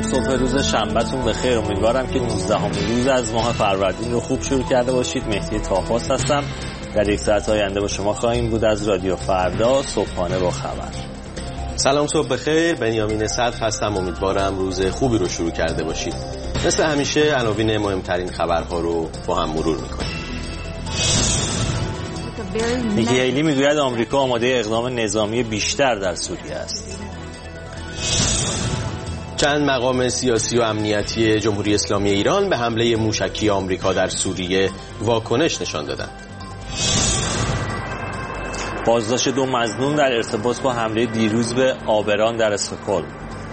صبح روز شنبهتون بخیر. امیدوارم که 19 روز از ماه فروردین رو خوب شروع کرده باشید. مهدی طاهاس هستم. در یک ساعت آینده با شما خواهیم بود از رادیو فردا صبحانه با خبر. سلام، صبح بخیر. بنیامین صدر هستم. امیدوارم روز خوبی رو شروع کرده باشید. مثل همیشه عناوین مهمترین خبرها رو با هم مرور می‌کنیم. نیکی هیلی میگوید آمریکا آماده اقدام نظامی بیشتر در سوریه است. چند مقام سیاسی و امنیتی جمهوری اسلامی ایران به حمله موشکی آمریکا در سوریه واکنش نشان دادند. بازداشت 2 مظنون در ارتباط با حمله دیروز به آبران در استکهلم.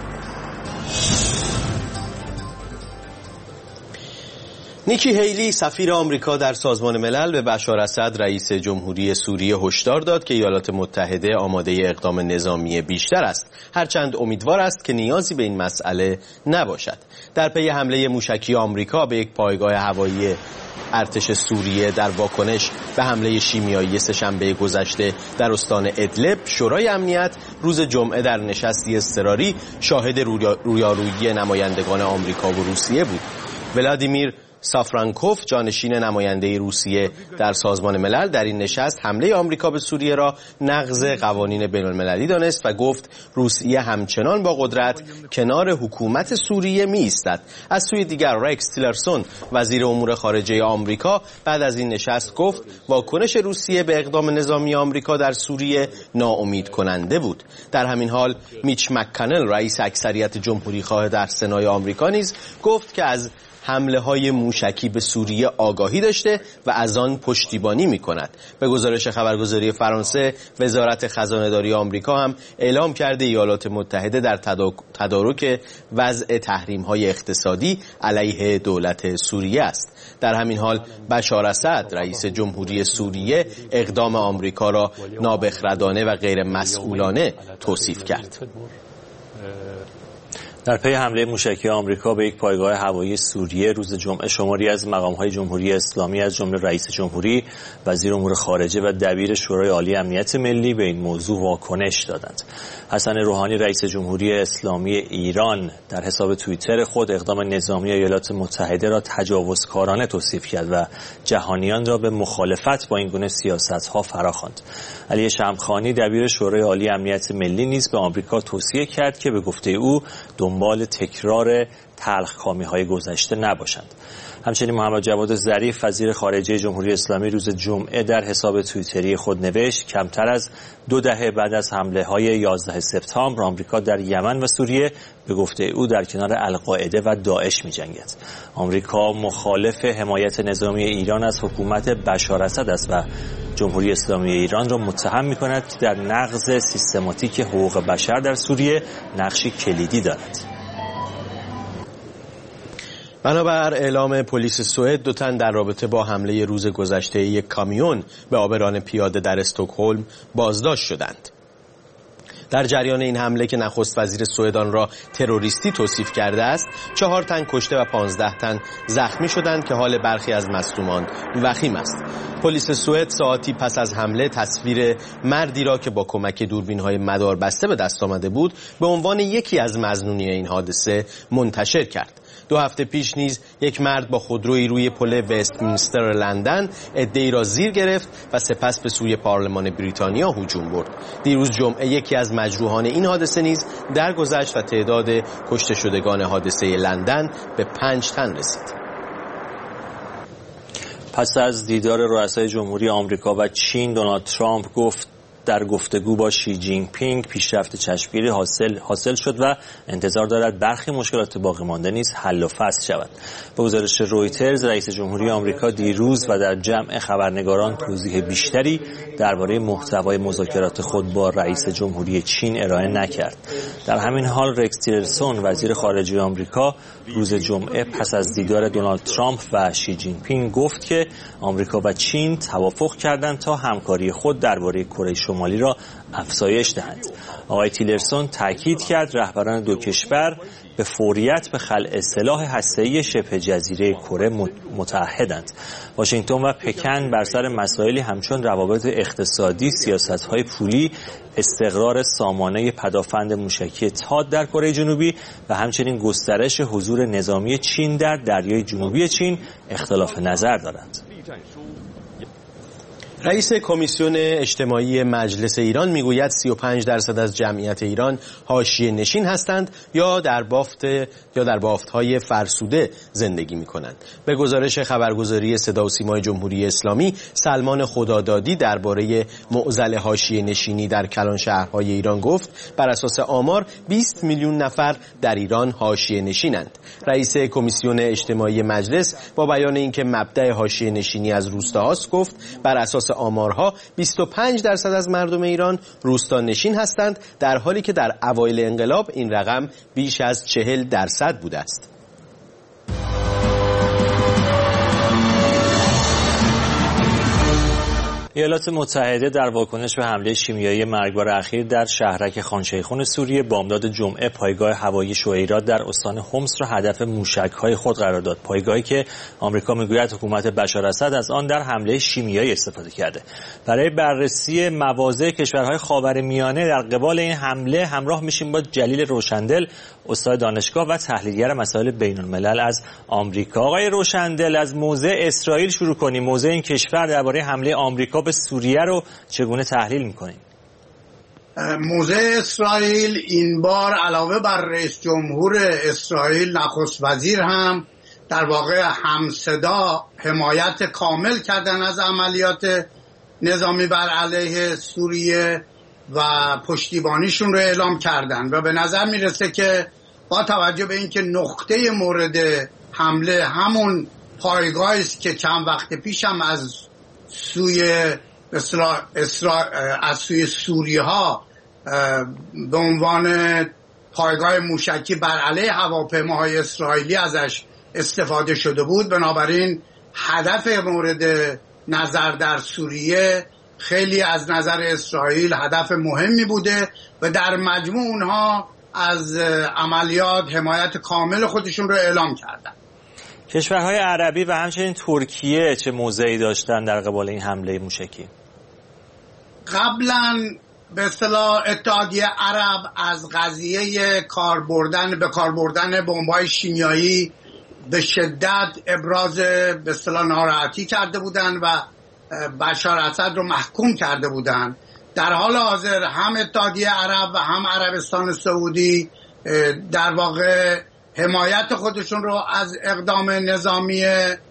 نیکی هیلی سفیر آمریکا در سازمان ملل به بشار اسد رئیس جمهوری سوریه هشدار داد که ایالات متحده آماده اقدام نظامی بیشتر است، هرچند امیدوار است که نیازی به این مسئله نباشد. در پی حمله موشکی آمریکا به یک پایگاه هوایی ارتش سوریه در واکنش به حمله شیمیایی سه‌شنبه گذشته در استان ادلب، شورای امنیت روز جمعه در نشستی اضطراری شاهد رویارویی نمایندگان آمریکا و روسیه بود. ولادیمیر سافرانکوف، جانشین نماینده روسیه در سازمان ملل، در این نشست حمله آمریکا به سوریه را نقض قوانین بین‌المللی دانست و گفت روسیه همچنان با قدرت کنار حکومت سوریه می‌ایستد. از سوی دیگر رکس تیلرسون، وزیر امور خارجه آمریکا، بعد از این نشست گفت واکنش روسیه به اقدام نظامی آمریکا در سوریه ناامید کننده بود. در همین حال میچ مک‌کانل، رئیس اکثریت جمهوری‌خواه در سنای آمریکا، نیز گفت که از حمله‌های موشکی به سوریه آگاهی داشته و از آن پشتیبانی می‌کند. به گزارش خبرگزاری فرانسه، وزارت خزانه‌داری آمریکا هم اعلام کرده ایالات متحده در تدارک وضع تحریم‌های اقتصادی علیه دولت سوریه است. در همین حال بشار اسد، رئیس جمهوری سوریه، اقدام آمریکا را نابخردانه و غیر مسئولانه توصیف کرد. در پی حمله موشکی آمریکا به یک پایگاه هوایی سوریه روز جمعه، شماری از مقام‌های جمهوری اسلامی از جمله رئیس جمهوری، وزیر امور خارجه و دبیر شورای عالی امنیت ملی به این موضوع واکنش دادند. حسن روحانی، رئیس جمهوری اسلامی ایران، در حساب توییتر خود اقدام نظامی ایالات متحده را تجاوزکارانه توصیف کرد و جهانیان را به مخالفت با این گونه سیاست‌ها فراخواند. علی شمخانی، دبیر شورای عالی امنیت ملی، نیز به آمریکا توصیه کرد که به گفته او دنبال تکرار تلخکامی‌های گذشته نباشند. همچنین محمد جواد ظریف، وزیر خارجه جمهوری اسلامی، روز جمعه در حساب توییتری خود نوشت کمتر از 2 دهه بعد از حمله‌های 11 سپتامبر آمریکا در یمن و سوریه، به گفته او در کنار القاعده و داعش می‌جنگد. آمریکا مخالف حمایت نظامی ایران از حکومت بشار اسد است و جمهوری اسلامی ایران را متهم می‌کند که در نقض سیستماتیک حقوق بشر در سوریه نقشی کلیدی دارد. بنابر اعلام پلیس سوئد، 2 تن در رابطه با حمله روز گذشته یک کامیون به آبران پیاده در استکهلم بازداشت شدند. در جریان این حمله که نخست وزیر سوئد آن را تروریستی توصیف کرده است، 4 تن کشته و 15 تن زخمی شدند که حال برخی از مصدومان وخیم است. پلیس سوئد ساعتی پس از حمله تصویر مردی را که با کمک دوربین‌های مدار بسته به دست آمده بود به عنوان یکی از مظنونی این حادثه منتشر کرد. 2 هفته پیش نیز یک مرد با خودرویی روی پل وستمینستر لندن عده‌ای را زیر گرفت و سپس به سوی پارلمان بریتانیا هجوم برد. دیروز جمعه یکی از مجروحان این حادثه نیز درگذشت و تعداد کشته شدگان حادثه لندن به 5 تن رسید. پس از دیدار رؤسای جمهوری آمریکا و چین، دونالد ترامپ گفت در گفتگو با شی جین پینگ پیشرفت چشمگیری حاصل شد و انتظار دارد برخی مشکلات باقی مانده نیز حل و فصل شود. به گزارش رویترز، رئیس جمهوری آمریکا دیروز و در جمع خبرنگاران توضیح بیشتری درباره محتوای مذاکرات خود با رئیس جمهوری چین ارائه نکرد. در همین حال رکس تیلرسون، وزیر خارجه آمریکا، روز جمعه پس از دیدار دونالد ترامپ و شی جین پینگ گفت که آمریکا و چین توافق کردند تا همکاری خود درباره کره شمالی شمالی را افزایش دهند. آقای تیلرسون تاکید کرد رهبران دو کشور به فوریت به خلع سلاح هسته‌ای شبه جزیره کره متعهدند. واشنگتن و پکن بر سر مسائلی همچون روابط اقتصادی، سیاست‌های پولی، استقرار سامانه پدافند موشکی تاد در کره جنوبی و همچنین گسترش حضور نظامی چین در دریای جنوبی چین اختلاف نظر دارند. رئیس کمیسیون اجتماعی مجلس ایران میگوید 35% از جمعیت ایران حاشیه نشین هستند یا در بافت‌های فرسوده زندگی می‌کنند. به گزارش خبرگزاری صدا و سیمای جمهوری اسلامی، سلمان خدادادی درباره معضل حاشیه نشینی در کلان شهرهای ایران گفت بر اساس آمار 20 میلیون نفر در ایران حاشیه نشینند. رئیس کمیسیون اجتماعی مجلس با بیان اینکه مبدأ حاشیه نشینی از روستاهاست گفت بر اساس آمارها 25% از مردم ایران روستا نشین هستند، در حالی که در اوایل انقلاب این رقم بیش از 40% بوده است. ایالات متحده در واکنش به حمله شیمیایی مرگبار اخیر در شهرک خان شیخون سوریه بامداد جمعه پایگاه هوایی شویرات در استان حمص را هدف موشک‌های خود قرار داد. پایگاهی که آمریکا میگوید حکومت بشار اسد از آن در حمله شیمیایی استفاده کرده. برای بررسی مواضع کشورهای خاورمیانه در قبال این حمله همراه میشیم با جلیل روشندل، استاد دانشگاه و تحلیلگر مسائل بین‌الملل از آمریکا. آقای روشندل، از موضع اسرائیل شروع کنیم. موضع این کشور درباره حمله آمریکا به سوریه رو چگونه تحلیل می‌کنید؟ موضع اسرائیل این بار علاوه بر رئیس جمهور اسرائیل، نخست وزیر هم در واقع همصدا حمایت کامل کردن از عملیات نظامی بر علیه سوریه و پشتیبانیشون رو اعلام کردن و به نظر میرسه که با توجه به اینکه نقطه مورد حمله همون پایگاهی است که چند وقت پیش هم از سوی سوریه ها به عنوان پایگاه موشکی بر علیه هواپیماهای اسرائیلی ازش استفاده شده بود، بنابراین هدف مورد نظر در سوریه خیلی از نظر اسرائیل هدف مهمی بوده و در مجموع اونها از عملیات حمایت کامل خودشون رو اعلام کردن. کشورهای عربی و همچنین ترکیه چه موضعی داشتن در قبال این حمله موشکی؟ قبلا به اصطلاح اتحادیه عرب از قضیه به کار بردن بمب‌های شیمیایی به شدت ابراز به اصطلاح ناراحتی کرده بودند و بشار اسد رو محکوم کرده بودند. در حال حاضر هم اتحادیه عرب و هم عربستان سعودی در واقع حمایت خودشون رو از اقدام نظامی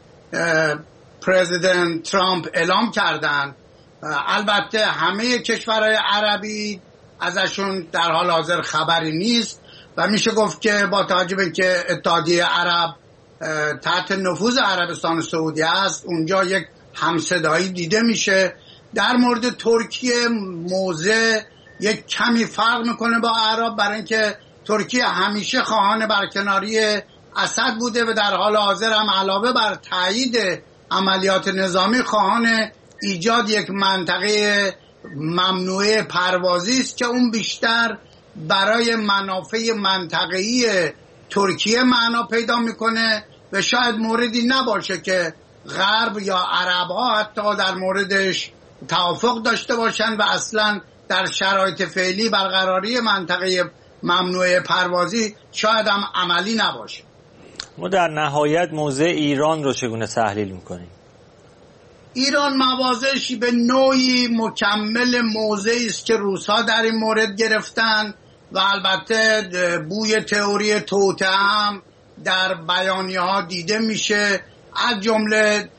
پرزیدنت ترامپ اعلام کردند. البته همه کشورهای عربی ازشون در حال حاضر خبری نیست و میشه گفت که با توجه به اینکه اتحادیه عرب تحت نفوذ عربستان سعودی است، اونجا یک همصدایی دیده میشه. در مورد ترکیه موضع یک کمی فرق میکنه با عرب، برای اینکه ترکیه همیشه خواهان برکناری اسد بوده و در حال حاضر هم علاوه بر تایید عملیات نظامی خواهان ایجاد یک منطقه ممنوعه پروازی است که اون بیشتر برای منافع منطقه‌ای ترکیه معنا پیدا میکنه و شاید موردی نباشه که غرب یا عرب‌ها حتی در موردش توافق داشته باشن و اصلا در شرایط فعلی برقراری منطقه ممنوعه پروازی شاید هم عملی نباشه. ما در نهایت موضع ایران رو چگونه تحلیل میکنیم؟ ایران مواضعش به نوعی مکمل موضعی است که روس‌ها در این مورد گرفتن و البته بوی تئوری توطئه هم در بیانیه‌ها دیده میشه، از جمله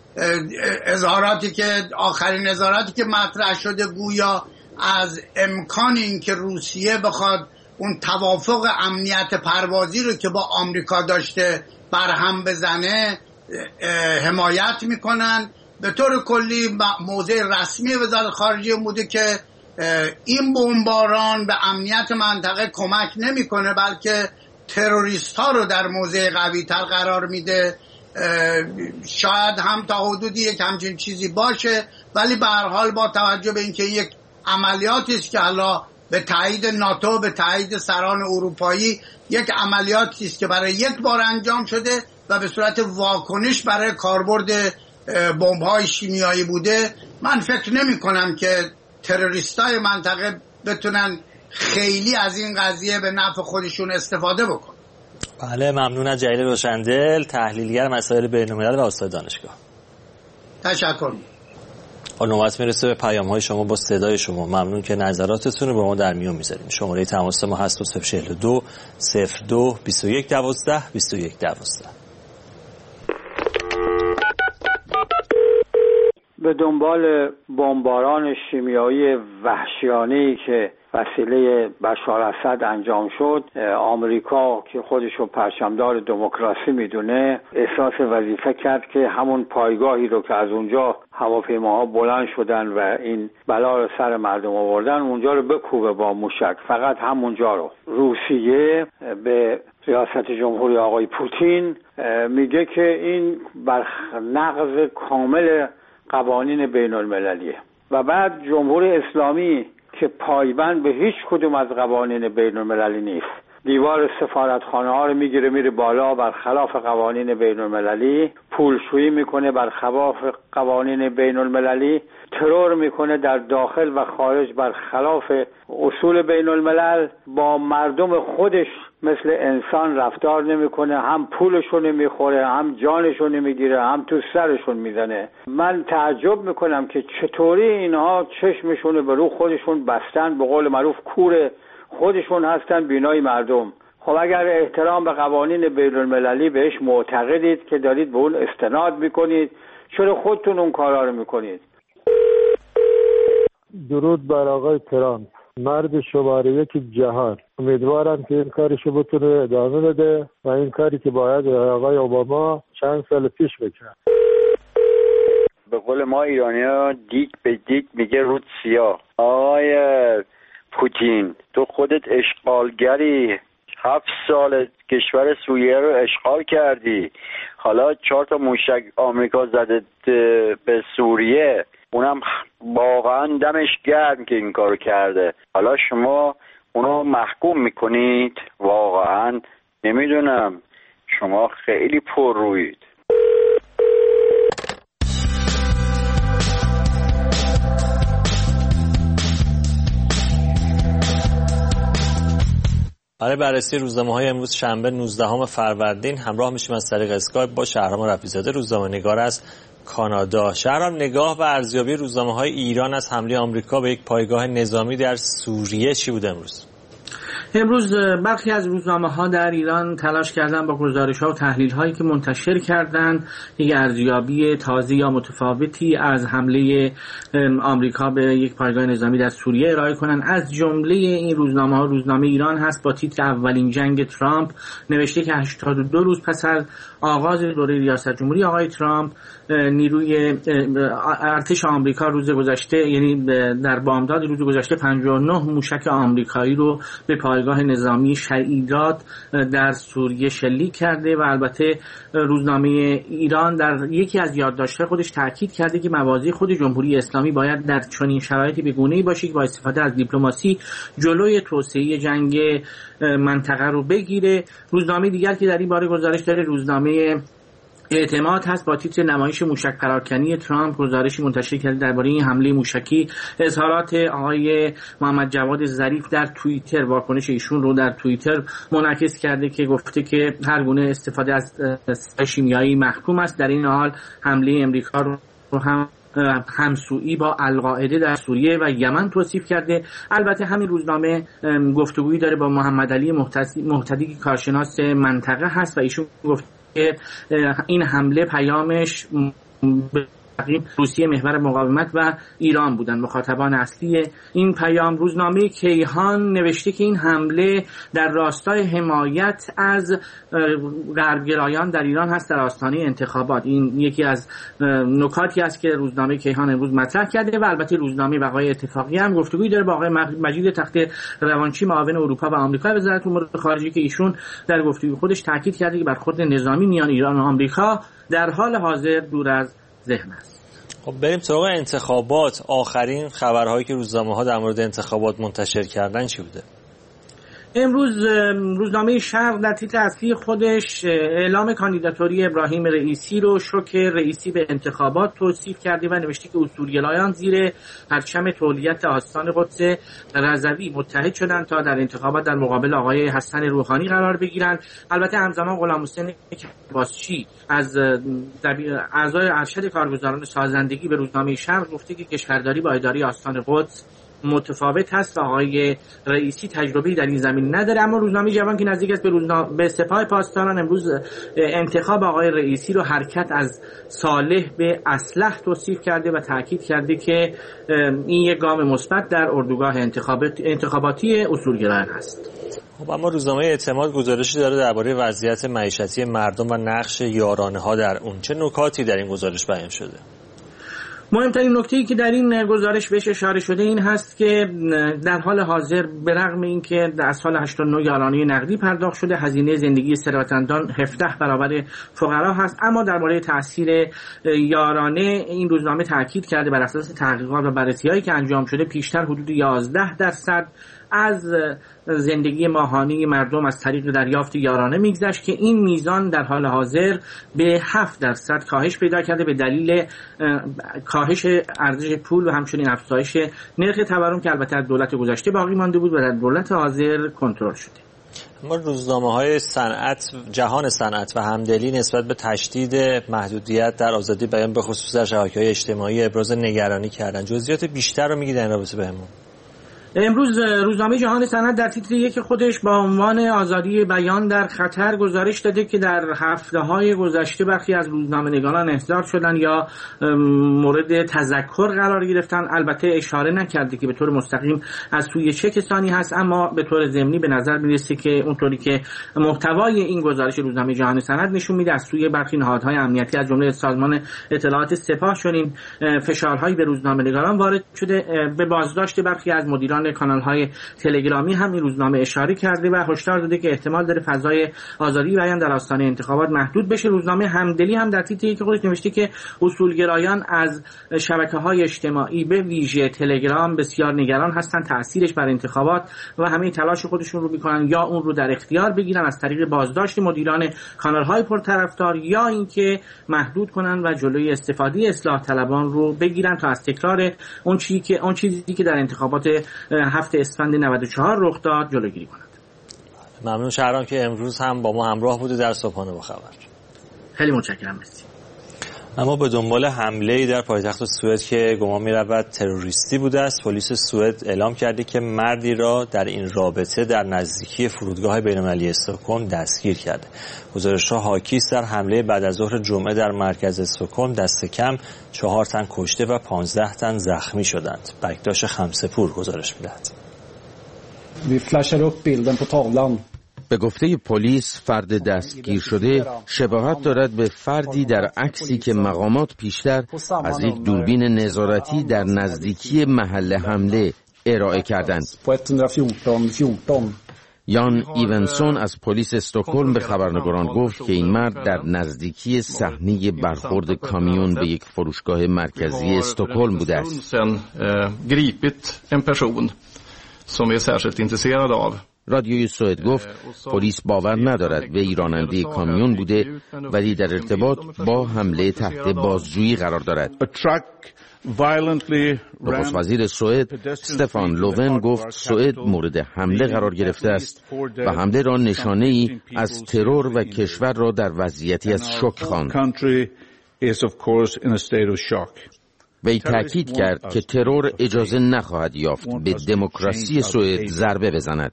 آخرین اظهاراتی که مطرح شده گویا از امکان این که روسیه بخواد اون توافق امنیت پروازی رو که با آمریکا داشته برهم بزنه حمایت میکنن. به طور کلی موضع رسمی وزارت خارجه بوده که این بمباران به امنیت منطقه کمک نمیکنه، بلکه تروریست ها رو در موضع قوی تر قرار میده. شاید هم تا حدودی یک همچین چیزی باشه، ولی به هر حال با توجه به اینکه یک عملیاتی است که حالا به تایید ناتو، به تایید سران اروپایی، یک عملیاتی است که برای یک بار انجام شده و به صورت واکنش برای کاربرد بمب‌های شیمیایی بوده. من فکر نمی کنم که تروریستای منطقه بتونن خیلی از این قضیه به نفع خودشون استفاده بکنن. بله، ممنون از جلیل روشندل، تحلیلگر مسائل بین‌الملل و استاد دانشگاه. تشکر. نوبت میرسه به پیام‌های شما با صدای شما. ممنون که نظراتتون رو با ما در میون میذاریم. شماره تماس ما هست 042 02 21 12 21 12. به دنبال بمباران شیمیایی وحشیانه‌ای که وسیله بشار اسد انجام شد، آمریکا که خودشو پرچمدار دموکراسی میدونه احساس وظیفه کرد که همون پایگاهی رو که از اونجا هواپیماها بلند شدن و این بلا رو سر مردم آوردن اونجا رو بکوبه با موشک، فقط همونجا رو. روسیه به ریاست جمهوری آقای پوتین میگه که این بر نقض کامل قوانین بین المللیه و بعد جمهوری اسلامی که پایبند به هیچ کدوم از قوانین بین المللی نیست، دیوار سفارتخانه ها رو میگیره میره بالا برخلاف قوانین بین المللی، پولشویی میکنه برخلاف قوانین بین المللی، ترور میکنه در داخل و خارج برخلاف اصول بین الملل، با مردم خودش مثل انسان رفتار نمیکنه، هم پولشون نمیخوره، هم جانشون نمیگیره، هم تو سرشون میزنه. من تعجب میکنم که چطوری اینها چشمشون به رو خودشون بستن، به قول معروف کور خودشون هستن بینای مردم. خب اگر احترام به قوانین بین المللی بهش معتقدید که دارید به اون استناد میکنید، چرا خودتون اون کارا رو میکنید؟ درود بر آقای ترامپ، مرد شماره یک جهان. امیدوارم که این کارشو بتونه ادامه بده و این کاری که باید آقای اوباما چند سال پیش بکرد. به قول ما ایرانی‌ها دیگ به دیگ میگه رود سیاه. آقای پوتین، تو خودت اشغالگری، 7 سال کشور سوریه رو اشغال کردی، حالا 4 تا موشک آمریکا زده به سوریه، اونم واقعا دمش گرم که این کارو کرده. حالا شما اونو محکوم میکنید؟ واقعا نمیدونم، شما خیلی پر روید. برای بررسی روزنامه‌های امروز شنبه 19 فروردین همراه میشیم از طریق اسکایپ با شهرام رفیع‌زاده، روزنامه‌نگار از کانادا. شهرام، نگاه و ارزیابی روزنامه‌های ایران از حمله آمریکا به یک پایگاه نظامی در سوریه چی بود امروز؟ امروز برخی از روزنامه‌ها در ایران تلاش کردن با گزارش‌ها و تحلیل‌هایی که منتشر کردن یک ارزیابی تازه یا متفاوتی از حمله آمریکا به یک پایگاه نظامی در سوریه ارائه کنن. از جمله این روزنامه‌ها روزنامه ایران هست با تیتر اولین جنگ ترامپ، نوشته که 82 روز پس از آغاز دوره ریاست جمهوری آقای ترامپ، نیروی ارتش آمریکا روز گذشته، یعنی در بامداد روز گذشته 59 موشک آمریکایی رو به پایگاه نظامی شهیدات در سوریه شلیک کرده و البته روزنامه ایران در یکی از یادداشت‌های خودش تاکید کرده که مواضع خود جمهوری اسلامی باید در چنین شرایطی به گونه‌ای باشه که با استفاده از دیپلماسی جلوی توسعه جنگ منطقه رو بگیره. روزنامه دیگر که در این باره گزارش داره روزنامه اعتماد هست با تیتر نمایش موشک پراکنی ترامپ، گزارشی منتشر کرده درباره این حمله موشکی. اظهارات آقای محمد جواد ظریف در توییتر، واکنش ایشون رو در توییتر منعکس کرده که گفته که هر گونه استفاده از شیمیایی محکوم است. در این حال حمله امریکا رو هم همسویی با القاعده در سوریه و یمن توصیف کرده. البته همین روزنامه گفتگویی داره با محمد علی محتدی که کارشناس منطقه هست و ایشون گفت که این حمله پیامش روسیه محور مقاومت و ایران بودن مخاطبان اصلی این پیام. روزنامه کیهان نوشته که این حمله در راستای حمایت از غربگرایان در ایران هست در آستانه انتخابات. این یکی از نکاتی است که روزنامه کیهان امروز مطرح کرده و البته روزنامه وقایع اتفاقی هم گفتگویی داره با آقای مجید تخت روانچی، معاون اروپا و آمریکا وزارت امور خارجه، که ایشون در گفتگوی خودش تاکید کرده که برخورد نظامی میان ایران و آمریکا در حال حاضر دور از ذهن است. خب بریم سراغ انتخابات. آخرین خبرهایی که روزنامه‌ها در مورد انتخابات منتشر کردن چی بوده؟ امروز روزنامه شرق در تیتر اصلی خودش اعلام کاندیداتوری ابراهیم رئیسی رو شوک رئیسی به انتخابات توصیف کرده و نوشته که اصولگرایان زیر پرچم تولیت آستان قدس رضوی متحد شدند تا در انتخابات در مقابل آقای حسن روحانی قرار بگیرند. البته همزمان غلامحسین بازچی از اعضای ارشد کارگزاران سازندگی به روزنامه شرق گفته که کشورداری با اداره آستان قدس متفاوت هست و آقای رئیسی تجربه‌ای در این زمین نداره. اما روزنامه جوان که نزدیک است به سپاه پاسداران امروز انتخاب آقای رئیسی رو حرکت از صالح به اصلح توصیف کرده و تاکید کرده که این یک گام مثبت در اردوگاه انتخاباتی اصولگرایان است. خب اما روزنامه اعتماد گزارشی داره درباره وضعیت معیشتی مردم و نقش یارانه‌ها در اون. چه نکاتی در این گزارش بیان شده؟ مهمترین نکته‌ای که در این گزارش بهش اشاره شده این هست که در حال حاضر به رغم اینکه از سال 89 یارانه نقدی پرداخت شده، هزینه زندگی ثروتمندان 17 برابر فقرا هست، اما درباره تاثیر یارانه این روزنامه تاکید کرده بر اساس تحقیقات و بررسی‌هایی که انجام شده بیشتر حدود 11% از زندگی ماهانه مردم از طریق دریافت یارانه میگذشت که این میزان در حال حاضر به 7% کاهش پیدا کرده به دلیل کاهش ارزش پول و همچنین افزایش نرخ تورم که البته از دولت گذشته باقی مانده بود و در دولت حاضر کنترل شده. اما روزنامه‌های صنعت، جهان صنعت و همدلی نسبت به تشدید محدودیت در آزادی بیان به خصوص در شبکه‌های اجتماعی ابراز نگرانی کردن. جزئیات بیشتر رو میگید در این رابطه بهمون؟ امروز روزنامه جهان صنعت در تیتر یک خودش با عنوان آزادی بیان در خطر گزارش داده که در هفته‌های گذشته برخی از روزنامه‌نگاران احضار شدن یا مورد تذکر قرار گرفتن. البته اشاره نکرده که به طور مستقیم از سوی چه کسانی هست، اما به طور ضمنی به نظر میرسه که اونطوری که محتوای این گزارش روزنامه جهان صنعت نشون میده از سوی برخی نهادهای امنیتی از جمله سازمان اطلاعات سپاه چنین فشارهایی به روزنامه‌نگاران وارد شده. به بازداشت برخی از مدیران کانال‌های تلگرامی هم این روزنامه اشاره کرده و هشدار داده که احتمال داره فضای آزادی بیان در آستانه انتخابات محدود بشه. روزنامه همدلی هم در تیتر یک خودش نوشته که اصولگرایان از شبکه‌های اجتماعی به ویژه تلگرام بسیار نگران هستند تأثیرش بر انتخابات و همه تلاش خودشون رو می‌کنن یا اون رو در اختیار بگیرن از طریق بازداشت مدیران کانال‌های پرطرفدار یا اینکه محدود کنن و جلوی استفاده اصلاح طلبان رو بگیرن تا از تکرار اون چیزی که در انتخابات هفته اسفند 94 رخ داد جلوگیری کند. ممنون شهرام که امروز هم با ما همراه بودی در صبحانه با خبر. خیلی متشکرم. مرسی. اما به دنبال حمله‌ای در پایتخت سوئد که گمان می‌رود تروریستی بوده است، پلیس سوئد اعلام کرده که مردی را در این رابطه در نزدیکی فرودگاه بین‌المللی استکهلم دستگیر کرده. گزارش‌ها حاکی است در حمله بعد از ظهر جمعه در مرکز استکهلم دست کم 4 تن کشته و 15 تن زخمی شدند. بکداش خمسه‌پور گزارش می‌دهد. Vi flashar upp bilden på tavlan. به گفته پلیس فرد دستگیر شده شباهت دارد به فردی در عکسی که مقامات پیشتر از یک دوربین نظارتی در نزدیکی محل حمله ارائه کردند. یان ایونسون از پلیس استکهلم به خبرنگاران گفت که این مرد در نزدیکی صحنه برخورد کامیون به یک فروشگاه مرکزی استکهلم بوده است. رادیوی سوئد گفت پلیس باور ندارد وی راننده کامیون بوده ولی در ارتباط با حمله تحت بازجویی قرار دارد. نخست وزیر سوئد استفان لوون گفت سوئد مورد حمله قرار گرفته است و حمله را نشانه‌ای از ترور و کشور را در وضعیتی از شوک خواند. وی تأکید کرد که ترور اجازه نخواهد یافت به دموکراسی سوئد ضربه بزند.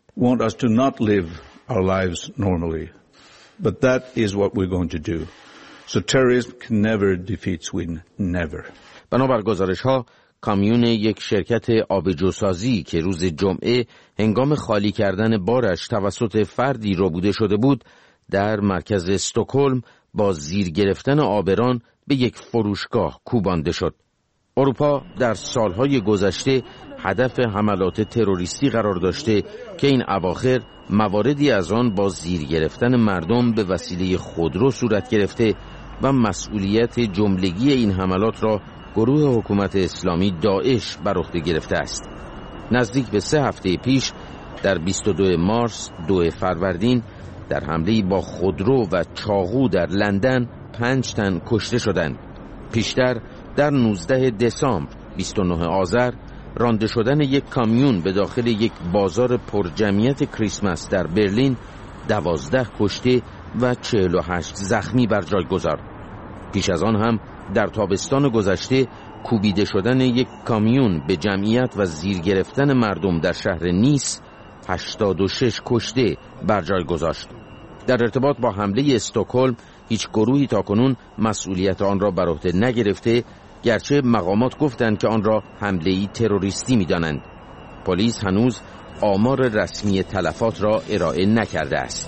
بنابر گزارش‌ها کامیون یک شرکت آبجوسازی که روز جمعه هنگام خالی کردن بارش توسط فردی ربوده شده بود در مرکز استکهلم با زیر گرفتن آبران به یک فروشگاه کوبانده شد. اروپا در سالهای گذشته هدف حملات تروریستی قرار داشته که این اواخر مواردی از آن با زیر گرفتن مردم به وسیله خودرو صورت گرفته و مسئولیت جملگی این حملات را گروه حکومت اسلامی داعش بر عهده گرفته است. نزدیک به 3 هفته پیش در 22 مارس 2 فروردین در حمله‌ای با خودرو و چاقو در لندن 5 تن کشته شدند. پیشتر در 19 دسامبر 29 آذر رانده شدن یک کامیون به داخل یک بازار پرجمعیت کریسمس در برلین 12 کشته و 48 زخمی بر جای گذارد. پیش از آن هم در تابستان گذشته کوبیده شدن یک کامیون به جمعیت و زیر گرفتن مردم در شهر نیس 86 کشته بر جای گذاشت. در ارتباط با حمله استکهلم هیچ گروهی تاکنون مسئولیت آن را بر عهده نگرفته، گرچه مقامات گفتند که آن را حمله‌ای تروریستی می‌دانند. پلیس هنوز آمار رسمی تلفات را ارائه نکرده است.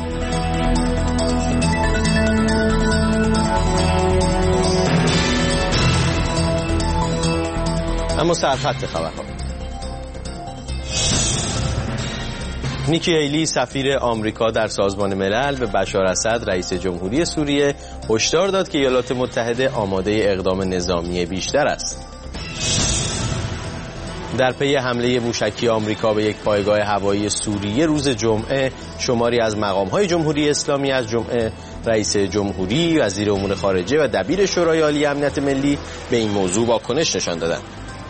اما سرخط خبرها. نیکی هیلی سفیر آمریکا در سازمان ملل به بشار اسد رئیس جمهوری سوریه هشدار داد که ایالات متحده آماده اقدام نظامی بیشتر است. در پی حمله موشکی آمریکا به یک پایگاه هوایی سوریه روز جمعه، شماری از مقام‌های جمهوری اسلامی از جمعه رئیس جمهوری، وزیر امور خارجه و دبیر شورای عالی امنیت ملی به این موضوع واکنش نشان دادند.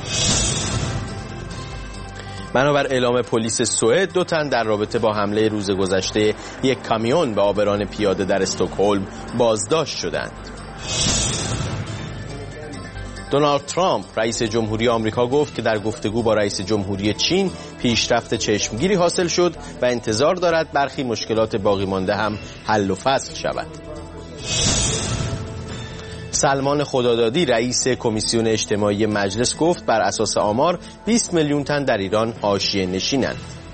بنابر اعلام پلیس سوئد 2 تن در رابطه با حمله روز گذشته یک کامیون به عابران پیاده در استکهلم بازداشت شدند. دونالد ترامپ رئیس جمهوری آمریکا گفت که در گفتگو با رئیس جمهوری چین پیشرفت چشمگیری حاصل شد و انتظار دارد برخی مشکلات باقی مانده هم حل و فصل شود. سلمان خدادادی رئیس کمیسیون اجتماعی مجلس گفت بر اساس آمار 20 میلیون تن در ایران حاشیه نشینند.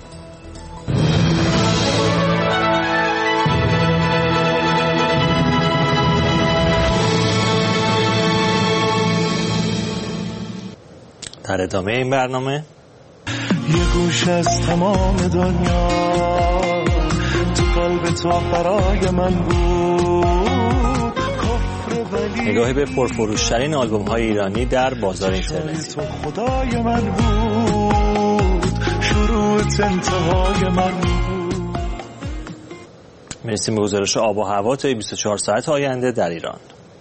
در ادامه این برنامه یه گوش از تمام دنیا تو قلب تو برای من بود، نگاهی به پرفروش‌ترین آلبوم‌های ایرانی در بازار اینترنتی. خدای من بود، شروع انتهای من بود. میرسیم به گزارش آب و هوا تا 24 ساعت آینده در ایران.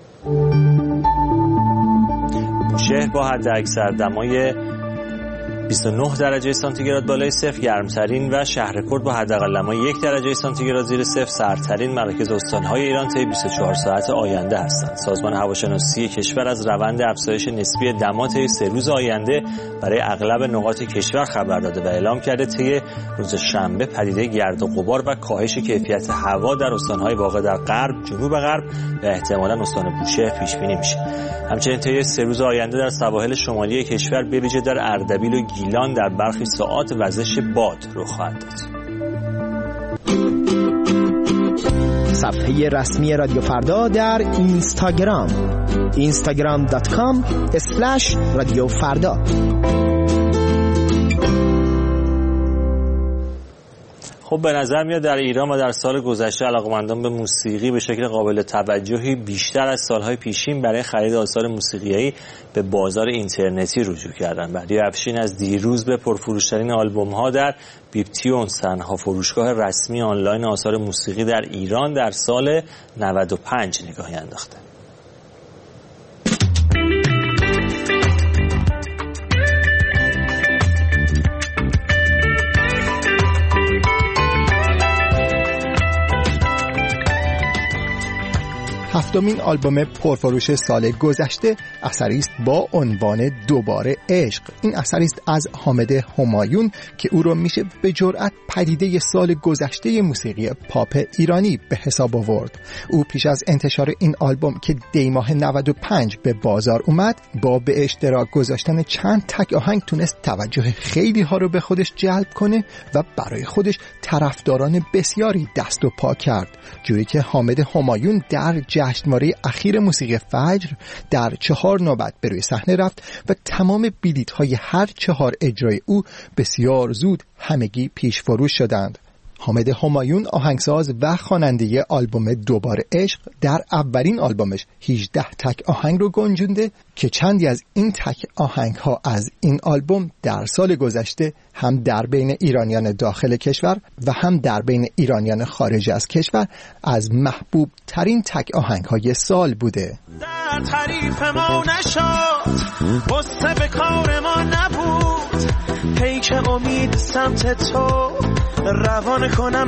بوشهر با حداکثر دمای 29 درجه سانتیگراد بالای صفر گرمترین و شهرکرد با حداقل دمای 1 درجه سانتیگراد زیر صفر سردترین مراکز استان‌های ایران طی 24 ساعت آینده هستند. سازمان هواشناسی کشور از روند افزایش نسبی دما طی 3 روز آینده برای اغلب نقاط کشور خبر داده و اعلام کرده طی روز شنبه پدیده گرد و غبار و کاهش کیفیت هوا در استان‌های واقع در غرب، جنوب غرب و احتمالاً استان بوشهر پیش بینی میشه. همچنین طی 3 روز آینده در سواحل شمالی کشور به ویژه در اردبیل و گیلان در برخی ساعات وزش باد رخ خواهد داد. صفحه رسمی رادیو فردا در اینستاگرام instagram.com/رادیو فردا. خب به نظر میاد در ایران و در سال گذشته علاقمندان به موسیقی به شکل قابل توجهی بیشتر از سالهای پیشین برای خرید آثار موسیقیایی به بازار اینترنتی رجوع کردند. بهری افشین از دیروز به پرفروشترین آلبوم‌ها در بیپتیونز، تنها فروشگاه رسمی آنلاین آثار موسیقی در ایران، در سال 95 نگاهی انداخته. هفتمین آلبوم پرفروش سال گذشته اثری است با عنوان دوباره عشق. این اثری است از حامد همایون که او را میشه به جرئت پدیده سال گذشته موسیقی پاپ ایرانی به حساب آورد. او پیش از انتشار این آلبوم که دی ماه 95 به بازار اومد، با به اشتراک گذاشتن چند تک آهنگ تونست توجه خیلی ها رو به خودش جلب کنه و برای خودش طرفداران بسیاری دست و پا کرد، جوری که حامد همایون در جشنواره اخیر موسیقی فجر در 4 نوبت به روی صحنه رفت و تمام بلیط‌های هر 4 اجرای او بسیار زود همگی پیش فروش شدند. حامد همایون آهنگساز و خواننده آلبوم دوباره عشق در اولین آلبومش 18 تک آهنگ رو گنجونده که چندی از این تک آهنگ ها از این آلبوم در سال گذشته هم در بین ایرانیان داخل کشور و هم در بین ایرانیان خارج از کشور از محبوب ترین تک آهنگ های سال بوده. در تعریف ما نشد، بسته به کار ما نبود، پیک امید سمت تو روان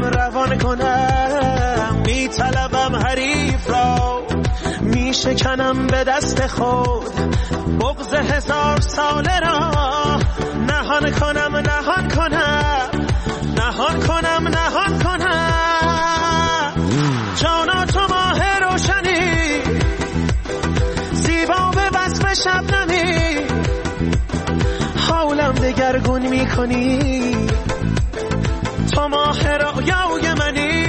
کنم میطلبم حریف را، میشکنم به دست خود بغض 1000 ساله را، نهان کنم جانا تو ماه روشنی، زیبا به وصف شبنمی، حالم دگرگون میکنی، تو ماه رویای منی.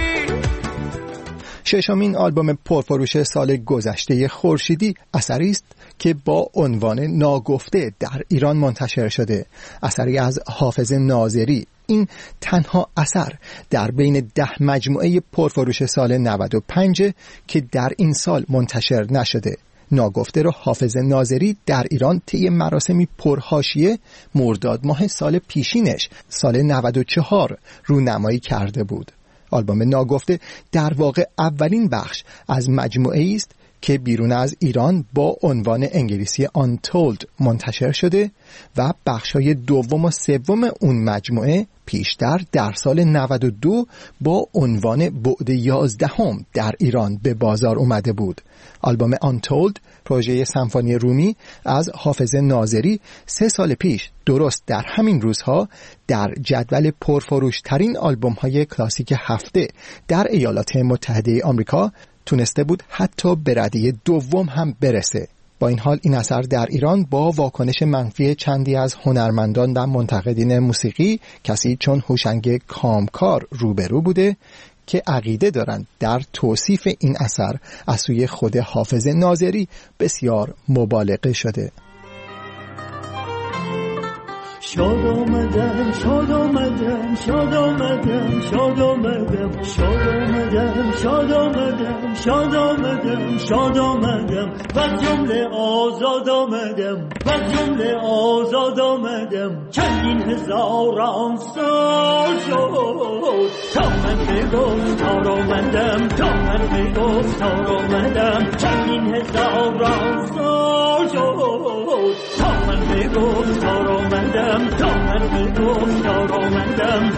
ششمین آلبوم پرفروش سال گذشته خورشیدی اثری است که با عنوان ناگفته در ایران منتشر شده، اثری از حافظ ناظری. این تنها اثر در بین 10 مجموعه پرفروش سال 95 که در این سال منتشر نشده. ناگفته رو حافظ ناظری در ایران طی مراسمی پرحاشیه مرداد ماه سال پیشینش سال 94 رونمایی کرده بود. آلبوم ناگفته در واقع اولین بخش از مجموعه است که بیرون از ایران با عنوان انگلیسی Untold منتشر شده و بخش‌های دوم و سوم اون مجموعه پیشتر در سال 92 با عنوان بعد 11 در ایران به بازار اومده بود. آلبوم Untold پروژه سمفونی رومی از حافظ ناظری 3 سال پیش درست در همین روزها در جدول پرفروش ترین آلبوم های کلاسیک هفته در ایالات متحده آمریکا تونسته بود حتی به رده دوم هم برسه. با این حال این اثر در ایران با واکنش منفی چندی از هنرمندان و منتقدین موسیقی، کسی چون هوشنگ کامکار روبرو بوده که عقیده دارند در توصیف این اثر از سوی خود حافظ ناظری بسیار مبالغه شده. شاد آمدم شاد آمدم شاد آمدم شاد آمدم شاد آمدم شاد آمدم شاد آمدم شاد آمدم و جمله آزاد آمدم و جمله آزاد آمدم چندین هزاران سال شد تا من به گفتار آمدم تا من به گفتار آمدم چندین هزاران سال شد تا من به گفتار آمدم تا من به گفتار آمدم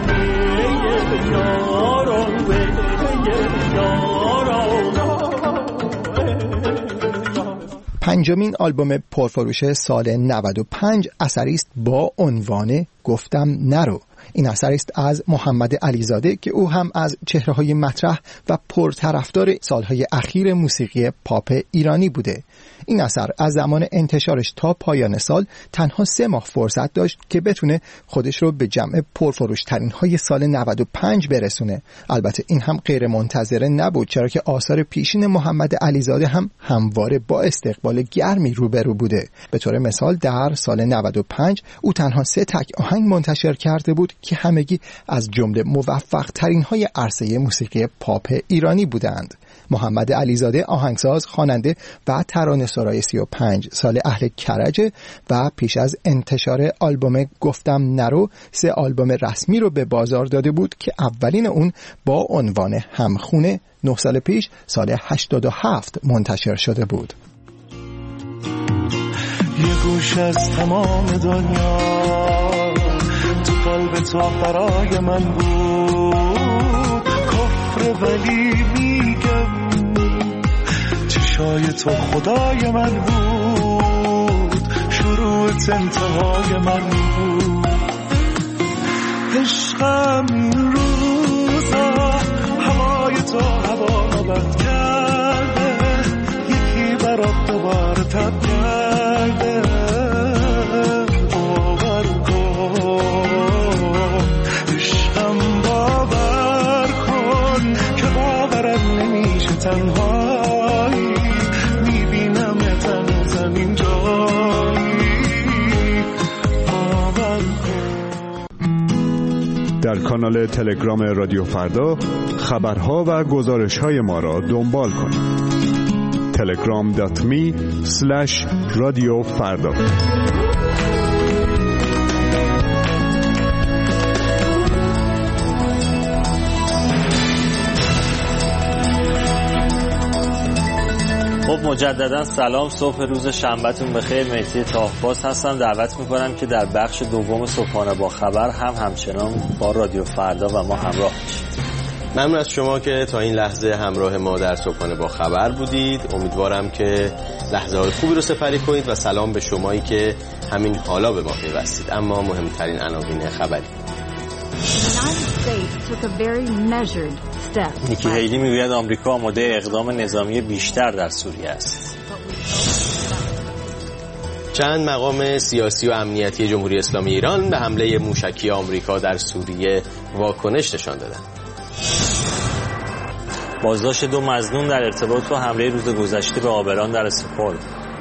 پنجمین آلبوم پرفروش سال 95 اثری است با عنوان گفتم نرو. این اثر است از محمد علیزاده که او هم از چهره‌های مطرح و پرطرفدار سالهای اخیر موسیقی پاپ ایرانی بوده. این اثر از زمان انتشارش تا پایان سال تنها 3 ماه فرصت داشت که بتونه خودش رو به جمع پرفروش ترین های سال 95 برسونه. البته این هم غیر منتظره نبود، چرا که آثار پیشین محمد علیزاده هم همواره با استقبال گرمی روبرو بوده. به طور مثال در سال 95 او تنها 3 تک آهنگ منتشر کرده بود که همگی از جمله موفق ترین های عرصه موسیقی پاپ ایرانی بودند. محمد علیزاده آهنگساز، خواننده و ترانه‌سرای 35 سال اهل کرج و پیش از انتشار آلبوم گفتم نرو 3 آلبوم رسمی رو به بازار داده بود که اولین اون با عنوان همخونه 9 سال پیش سال 87 منتشر شده بود. یه گوش از تمام دنیا تو قلب تو برای من بود کفر، ولی میگم چشای تو خدای من بود، شروع انتهای من بود. عشقم این روزا هوای تو هوا بد کرده، یکی برات دوباره تب کرده. باور کن عشقم، باور کن که باورم نمیشه تنهایی، میبینم تنهازم اینجایی. باور کن در کانال تلگرام رادیو فردا خبرها و گزارش‌های ما را دنبال کنید. telegram.me/رادیو فردا. خب مجددا سلام، صبح روز شنبهتون بخیر. مهدی تاهباز هستم. دعوت میکنم که در بخش دوم صبحانه با خبر همچنان با رادیو فردا و ما همراه باشید. ممنون از شما که تا این لحظه همراه ما در صبحانه با خبر بودید. امیدوارم که لحظه های خوبی رو سپری کنید و سلام به شمایی که همین حالا به ما پیوستید. اما مهمترین عناوین خبری. نیکی هیلی میگوید آمریکا آماده اقدام نظامی بیشتر در سوریه است. چند مقام سیاسی و امنیتی جمهوری اسلامی ایران به حمله موشکی آمریکا در سوریه واکنش نشان دادند. بازداشت 2 مظنون در ارتباط با حمله روز گذشته به آبران در استکهلم.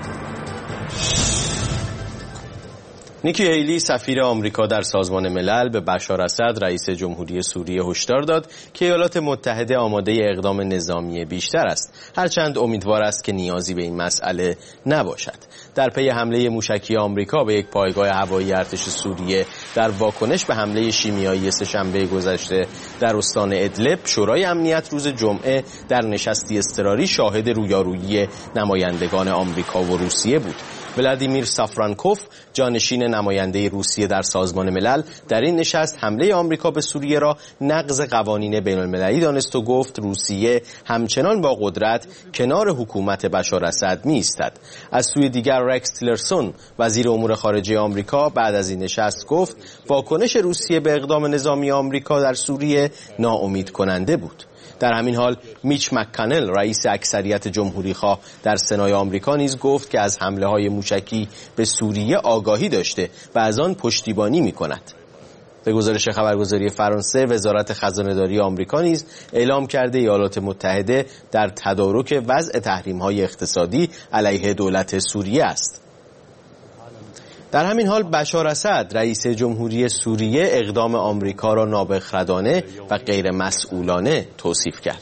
نیکی هیلی سفیر آمریکا در سازمان ملل به بشار اسد رئیس جمهوری سوریه هشدار داد که ایالات متحده آماده اقدام نظامی بیشتر است، هرچند امیدوار است که نیازی به این مسئله نباشد. در پی حمله موشکی آمریکا به یک پایگاه هوایی ارتش سوریه در واکنش به حمله شیمیایی سه‌شنبه گذشته در استان ادلب، شورای امنیت روز جمعه در نشستی اضطراری شاهد رویارویی نمایندگان آمریکا و روسیه بود. ولادیمیر سافرانکوف، جانشین نماینده روسیه در سازمان ملل، در این نشست حمله آمریکا به سوریه را نقض قوانین بین‌المللی دانست و گفت روسیه همچنان با قدرت کنار حکومت بشار اسد می‌ایستد. از سوی دیگر رکس تیلرسون، وزیر امور خارجه آمریکا، بعد از این نشست گفت واکنش روسیه به اقدام نظامی آمریکا در سوریه ناامید کننده بود. در همین حال میچ مک‌کانل، رئیس اکثریت جمهوری‌خواه در سنای آمریکا، نیز گفت که از حمله‌های موشکی به سوریه آگاهی داشته و از آن پشتیبانی می‌کند. به گزارش خبرگزاری فرانسه، وزارت خزانه‌داری آمریکا نیز اعلام کرده ایالات متحده در تدارک وضع تحریم‌های اقتصادی علیه دولت سوریه است. در همین حال بشار اسد رئیس جمهوری سوریه اقدام آمریکا را نابخردانه و غیر مسئولانه توصیف کرد.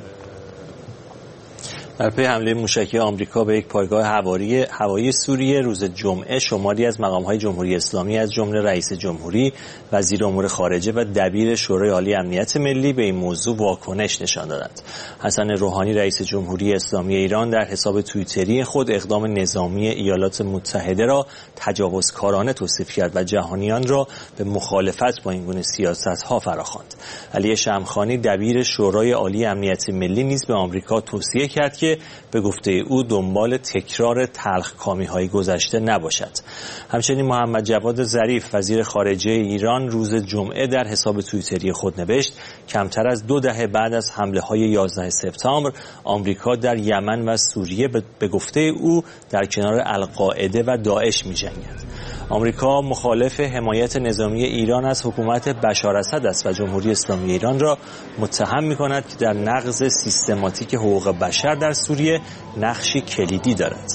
در پی حمله موشکی آمریکا به یک پایگاه هوایی سوریه روز جمعه، شماری از مقام‌های جمهوری اسلامی از جمله رئیس جمهوری، وزیر امور خارجه و دبیر شورای عالی امنیت ملی به این موضوع واکنش نشان دادند. حسن روحانی رئیس جمهوری اسلامی ایران در حساب توییتری خود اقدام نظامی ایالات متحده را تجاوزکارانه توصیف کرد و جهانیان را به مخالفت با این گونه سیاست‌ها فراخواند. علی شمخانی دبیر شورای عالی امنیت ملی نیز به آمریکا توصیه کرد که به گفته او دنبال تکرار تلخکامی‌های گذشته نباشد. همچنین محمد جواد ظریف وزیر خارجه ایران روز جمعه در حساب توییتری خود نوشت کمتر از 2 دهه بعد از حمله‌های 11 سپتامبر آمریکا در یمن و سوریه به گفته او در کنار القاعده و داعش می‌جنگد. آمریکا مخالف حمایت نظامی ایران از حکومت بشار اسد است و جمهوری اسلامی ایران را متهم می‌کند که در نقض سیستماتیک حقوق بشر در سوریه نقشی کلیدی دارد.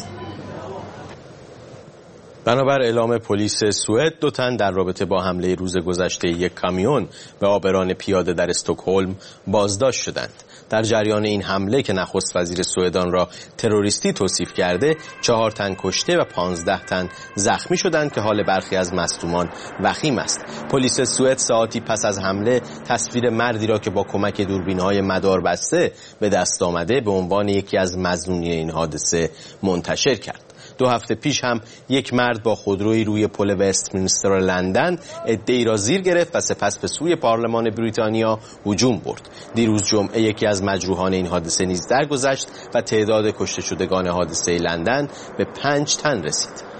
بنابر اعلام پلیس سوئد، 2 تن در رابطه با حمله روز گذشته یک کامیون به آبران پیاده در استکهلم بازداشت شدند. در جریان این حمله که نخست وزیر سوئد آن را تروریستی توصیف کرده، 4 تن کشته و 15 تن زخمی شدند که حال برخی از مصدومان وخیم است. پلیس سوئد ساعتی پس از حمله تصویر مردی را که با کمک دوربین‌های مداربسته به دست آمده به عنوان یکی از مظنونی این حادثه منتشر کرد. 2 هفته پیش هم یک مرد با خودروی روی پل وستمینستر لندن عده‌ای را زیر گرفت و سپس به سوی پارلمان بریتانیا هجوم برد. دیروز جمعه یکی از مجروحان این حادثه نیز درگذشت و تعداد کشته شدگان حادثه لندن به 5 تن رسید.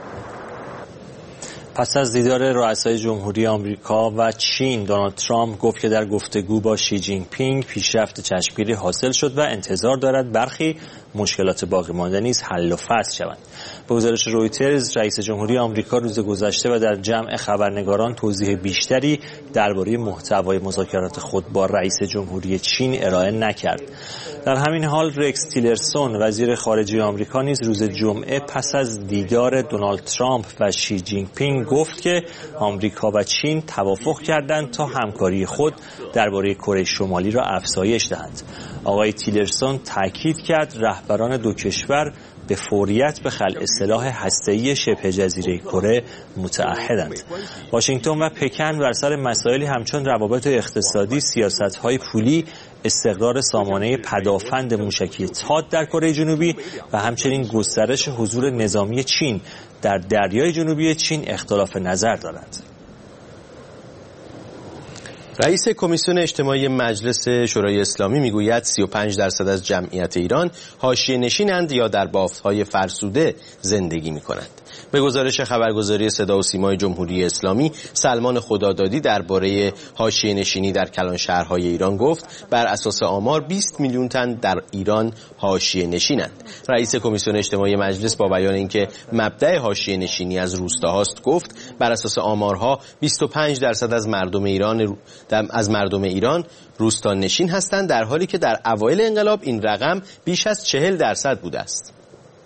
پس از دیدار رؤسای جمهوری آمریکا و چین، دونالد ترامپ گفت که در گفتگو با شی جین پینگ پیشرفت چشمگیری حاصل شد و انتظار دارد برخی مشکلات باقی مانده نیز حل و فصل شوند. به گزارش رویترز، رئیس جمهوری آمریکا روز گذشته و در جمع خبرنگاران توضیح بیشتری درباره محتوای مذاکرات خود با رئیس جمهوری چین ارائه نکرد. در همین حال رکس تیلرسون وزیر خارجه آمریکا نیز روز جمعه پس از دیدار دونالد ترامپ و شی جین پینگ گفت که آمریکا و چین توافق کردند تا همکاری خود درباره کره شمالی را افزایش دهند. آقای تیلرسون تاکید کرد رهبران دو کشور به فوریت به خلع سلاح هسته‌ای شبه جزیره کره متعهدند. واشنگتن و پکن بر سر مسائلی همچون روابط اقتصادی، سیاست‌های پولی، استقرار سامانه پدافند موشکی تاد در کره جنوبی و همچنین گسترش حضور نظامی چین در دریای جنوبی چین اختلاف نظر دارند. رئیس کمیسیون اجتماعی مجلس شورای اسلامی میگوید 35% از جمعیت ایران حاشیه نشینند یا در بافت‌های فرسوده زندگی می‌کنند. به گزارش خبرگزاری صدا و سیمای جمهوری اسلامی، سلمان خدادادی درباره حاشیه نشینی در کلان شهرهای ایران گفت بر اساس آمار 20 میلیون تن در ایران حاشیه نشینند. رئیس کمیسیون اجتماعی مجلس با بیان اینکه مبدأ حاشیه نشینی از روستاهاست گفت بر اساس آمارها 25% از مردم ایران روستا نشین هستند، در حالی که در اوایل انقلاب این رقم بیش از 40% بوده است.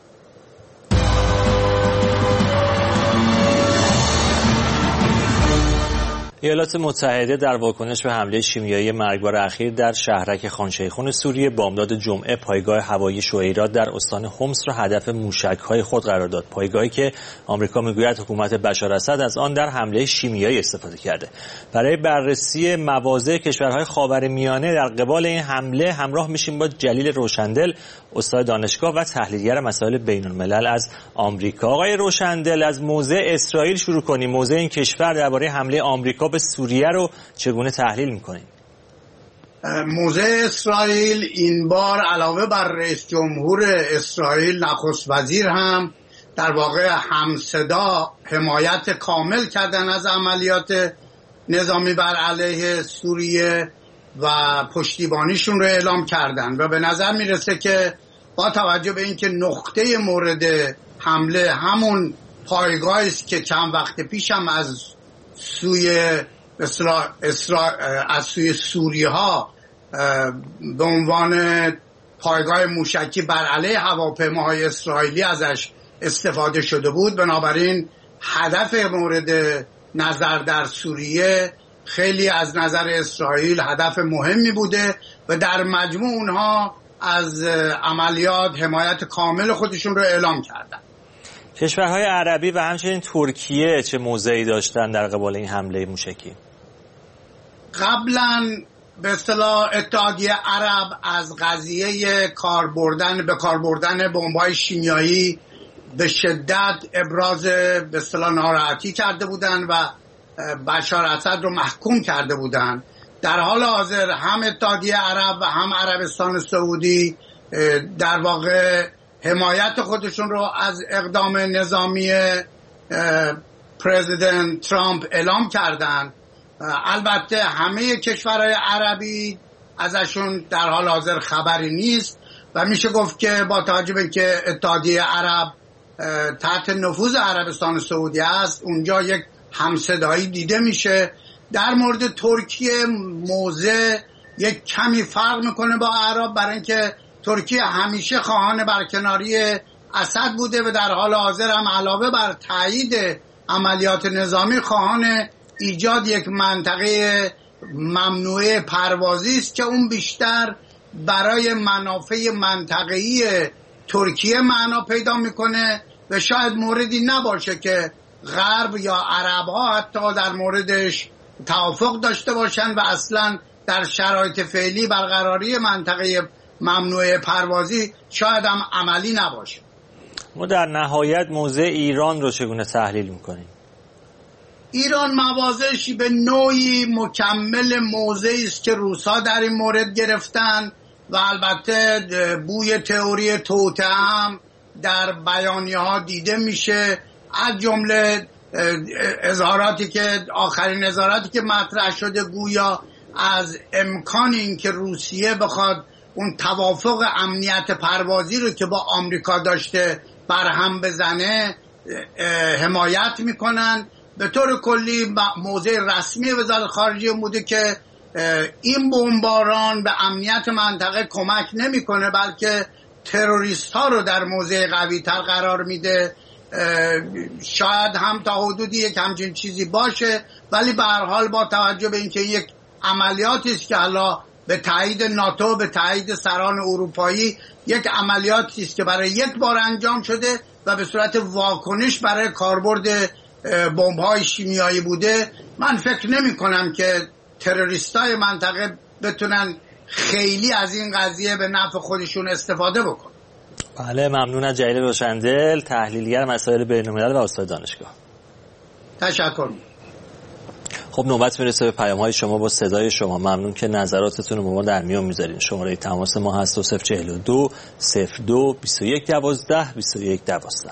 ایالات متحده در واکنش به حمله شیمیایی مرگبار اخیر در شهرک خان شیخون سوریه بامداد جمعه پایگاه هوایی شویرات در استان حمص را هدف موشک‌های خود قرار داد. پایگاهی که آمریکا میگوید حکومت بشار اسد از آن در حمله شیمیایی استفاده کرده. برای بررسی مواضع کشورهای خاورمیانه در قبال این حمله همراه میشیم با جلیل روشندل، استاد دانشگاه و تحلیلگر مسائل بین‌الملل از آمریکا. آقای روشندل، از موضع اسرائیل شروع کنیم. موضع این کشور درباره حمله آمریکا به سوریه رو چگونه تحلیل می‌کنید؟ موضع اسرائیل این بار علاوه بر رئیس جمهور اسرائیل، نخست وزیر هم در واقع همصدا حمایت کامل کردن از عملیات نظامی بر علیه سوریه و پشتیبانیشون رو اعلام کردن و به نظر میرسه که با توجه به اینکه نقطه مورد حمله همون پایگاهی است که چند وقت پیش هم از سوی سوریه ها به عنوان پایگاه موشکی بر علیه هواپیماهای اسرائیلی ازش استفاده شده بود، بنابراین هدف مورد نظر در سوریه خیلی از نظر اسرائیل هدف مهمی بوده و در مجموع اونها از عملیات حمایت کامل خودشون رو اعلام کردن. کشورهای عربی و همچنین ترکیه چه موضعی داشتن در قبال این حمله موشکی؟ قبلا به اصطلاح اتحادیه عرب از قضیه به کار بردن بمب‌های شیمیایی به شدت ابراز به اصطلاح ناراحتی کرده بودند و بشار اسد رو محکوم کرده بودند. در حال حاضر هم اتحادیه عرب و هم عربستان سعودی در واقع حمایت خودشون رو از اقدام نظامی پرزیدنت ترامپ اعلام کردن. البته همه کشورهای عربی ازشون در حال حاضر خبری نیست و میشه گفت که با توجه به که اتحادیه عرب تحت نفوذ عربستان سعودی است، اونجا یک همصدایی دیده میشه. در مورد ترکیه موضع یک کمی فرق میکنه با عرب، برای اینکه ترکیه همیشه خواهان برکناری اسد بوده و در حال حاضر هم علاوه بر تایید عملیات نظامی خواهان ایجاد یک منطقه ممنوعه پروازی است که اون بیشتر برای منافع منطقه‌ای ترکیه معنا پیدا میکنه و شاید موردی نباشه که غرب یا عرب‌ها حتی در موردش توافق داشته باشن و اصلا در شرایط فعلی برقراری منطقه ممنوع پروازی شاید هم عملی نباشه. ما در نهایت موضع ایران رو چگونه تحلیل میکنیم؟ ایران مواضعشی به نوعی مکمل موضعی است که روس‌ها در این مورد گرفتن و البته بوی تئوری توطئه هم در بیانیه‌ها دیده میشه، از جمله آخرین اظهاراتی که مطرح شده گویا از امکان این که روسیه بخواد اون توافق امنیت پروازی رو که با آمریکا داشته برهم بزنه حمایت میکنن. به طور کلی موضع رسمی وزارت خارجه بوده که این بمباران به امنیت منطقه کمک نمیکنه، بلکه تروریست ها رو در موضع قوی تر قرار میده. شاید هم تا حدودی یک همچین چیزی باشه، ولی به هر حال با توجه به اینکه یک عملیاتی است که حالا به تایید ناتو، به تایید سران اروپایی، یک عملیاتی است که برای یک بار انجام شده و به صورت واکنش برای کاربرد بمب‌های شیمیایی بوده، من فکر نمی کنم که تروریستای منطقه بتونن خیلی از این قضیه به نفع خودشون استفاده بکنن. بله، ممنون از جلیل روشندل، تحلیلگر مسائل بین‌الملل و استاد دانشگاه. تشکر. خب نوبت میرسه به پیام‌های شما با صدای شما. ممنون که نظراتتون رو با ما در میون میذارین. شماره تماس ما هست 042 02 21 12 21 12.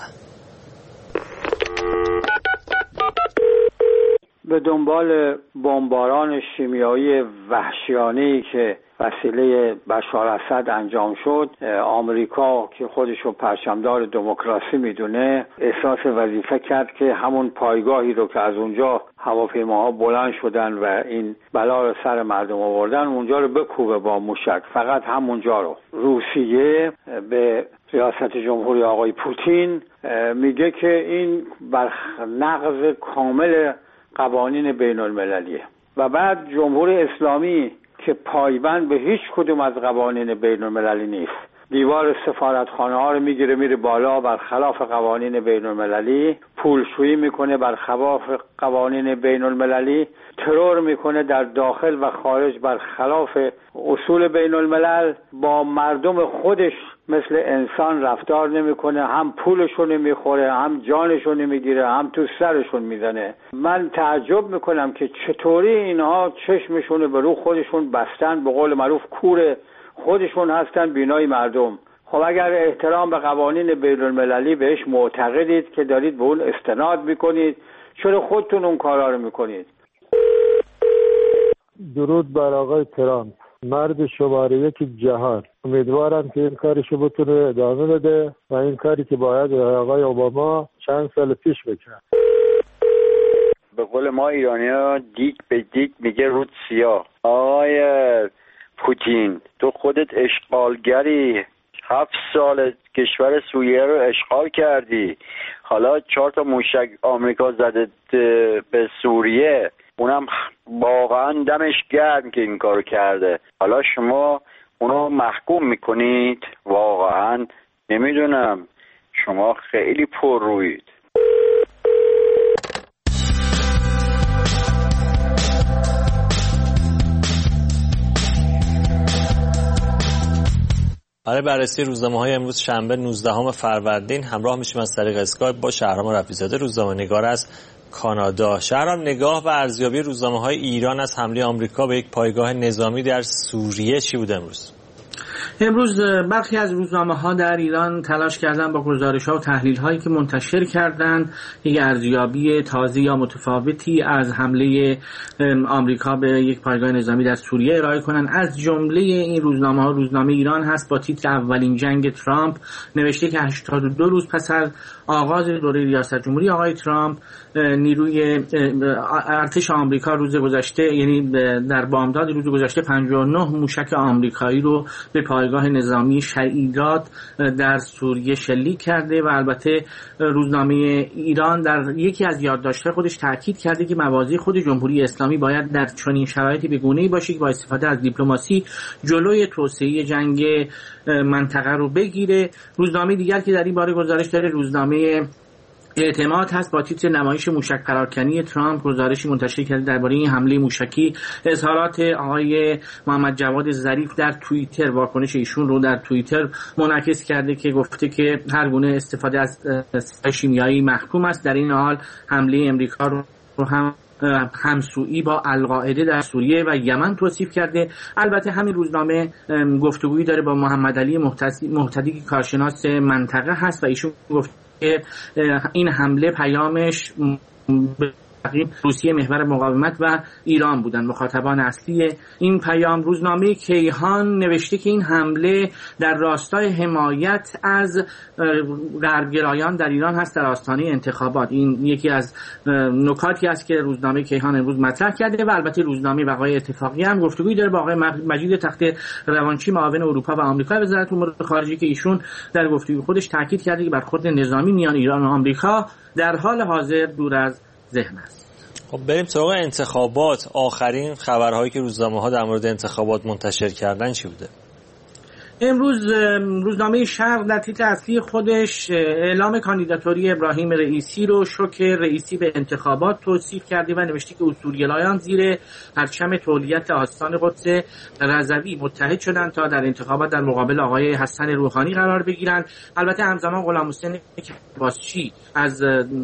به دنبال بمباران شیمیایی وحشیانه‌ای که وسیله بشار اسد انجام شد، آمریکا که خودشو پرچمدار دموکراسی میدونه احساس وظیفه کرد که همون پایگاهی رو که از اونجا هواپیماها بلند شدن و این بلا رو سر مردم آوردن اونجا رو بکوبه با موشک، فقط همونجا رو. روسیه به ریاست جمهوری آقای پوتین میگه که این بر نقض کامل قوانین بین المللیه و بعد جمهوری اسلامی که پایبند به هیچ کدوم از قوانین بین المللی نیست، دیوار سفارتخانه ها رو میگیره میره بالا برخلاف قوانین بین المللی، پولشویی میکنه برخلاف قوانین بین المللی، ترور میکنه در داخل و خارج برخلاف اصول بین الملل، با مردم خودش مثل انسان رفتار نمیکنه، هم پولشون میخوره، هم جانشون میگیره، هم تو سرشون میزنه. من تعجب میکنم که چطوری اینها چشمشون به رو خودشون بستن، به قول معروف کور خودشون هستن بینای مردم. خب اگر احترام به قوانین بین المللی بهش معتقدید که دارید به اون استناد میکنید، چرا خودتون اون کارا رو میکنید؟ درود بر آقای ترامپ، مرد شماره یک جهان. امیدوارم که این کارشو بتونه ادامه بده و این کاری که باید آقای اوباما چند سال پیش بکرد. به قول ما ایرانی‌ها دیک به دیک میگه رود سیاه. آقای پوتین تو خودت اشغالگری، 7 سال کشور سوریه رو اشغال کردی، حالا 4 تا موشک آمریکا زده به سوریه، اونم واقعا دمش گرم که این کارو کرده، حالا شما اونو محکوم میکنید؟ واقعا نمیدونم، شما خیلی پر روید. برای بررسی روزنامه‌های امروز شنبه 19 فروردین همراه میشیم از طریق اسکایپ با شهرام رفیع‌زاده، روزنامه‌نگار از کانادا. شهرام، نگاه و ارزیابی روزنامه‌های ایران از حمله آمریکا به یک پایگاه نظامی در سوریه چی بود امروز؟ امروز برخی از روزنامه‌ها در ایران تلاش کردن با گزارش‌ها و تحلیل‌هایی که منتشر کردند یک ارزیابی تازه یا متفاوتی از حمله آمریکا به یک پایگاه نظامی در سوریه ارائه کنند. از جمله این روزنامه‌ها روزنامه ایران هست با تیتر اولین جنگ ترامپ، نوشته که 82 روز پس از آغاز دوره ریاست جمهوری آقای ترامپ، نیروی ارتش آمریکا روز گذشته، یعنی در بامداد روز گذشته 59 موشک آمریکایی رو به پایگاه نظامی شهیدات در سوریه شلیک کرده و البته روزنامه ایران در یکی از یادداشت‌های خودش تاکید کرده که مواضع خود جمهوری اسلامی باید در چنین شرایطی به گونه‌ای باشه که با استفاده از دیپلماسی جلوی توسعه جنگ منطقه رو بگیره. روزنامه دیگر که در این باره گزارش داره روزنامه اعتماد هست با تیتر نمایش موشک پراکنی ترامپ، گزارشی منتشر کرده درباره این حمله موشکی. اظهارات آقای محمد جواد ظریف در توییتر، واکنش ایشون رو در توییتر منعکس کرده که گفته که هر گونه استفاده از سلاح شیمیایی محکوم است. در این حال حمله امریکا رو هم همسویی با القاعده در سوریه و یمن توصیف کرده. البته همین روزنامه گفتگویی داره با محمد علی محتدی که کارشناس منطقه هست و ایشون گفت که این حمله پیامش مستقیم روسیه محور مقاومت و ایران بودند مخاطبان اصلی این پیام. روزنامه کیهان نوشته که این حمله در راستای حمایت از غربگرایان در ایران هست در آستانه انتخابات. این یکی از نکاتی است که روزنامه کیهان امروز مطرح کرده و البته روزنامه وقایع اتفاقی هم گفتگویی داره با آقای مجید تخت روانچی معاون اروپا و آمریکا وزارت امور خارجه که ایشون در گفتگوی خودش تاکید کرده که برخورد نظامی میان ایران و آمریکا در حال حاضر دور از ذهن است. خب بریم سراغ انتخابات. آخرین خبرهایی که روزنامه‌ها در مورد انتخابات منتشر کردن چی بوده؟ امروز روزنامه شرق در تیتر اصلی خودش اعلام کاندیداتوری ابراهیم رئیسی رو شوک رئیسی به انتخابات توصیف کرده و نوشته که اصولگرایان زیر پرچم تولیت آستان قدس رضوی متحد شدند تا در انتخابات در مقابل آقای حسن روحانی قرار بگیرند. البته همزمان غلامحسین بازچی از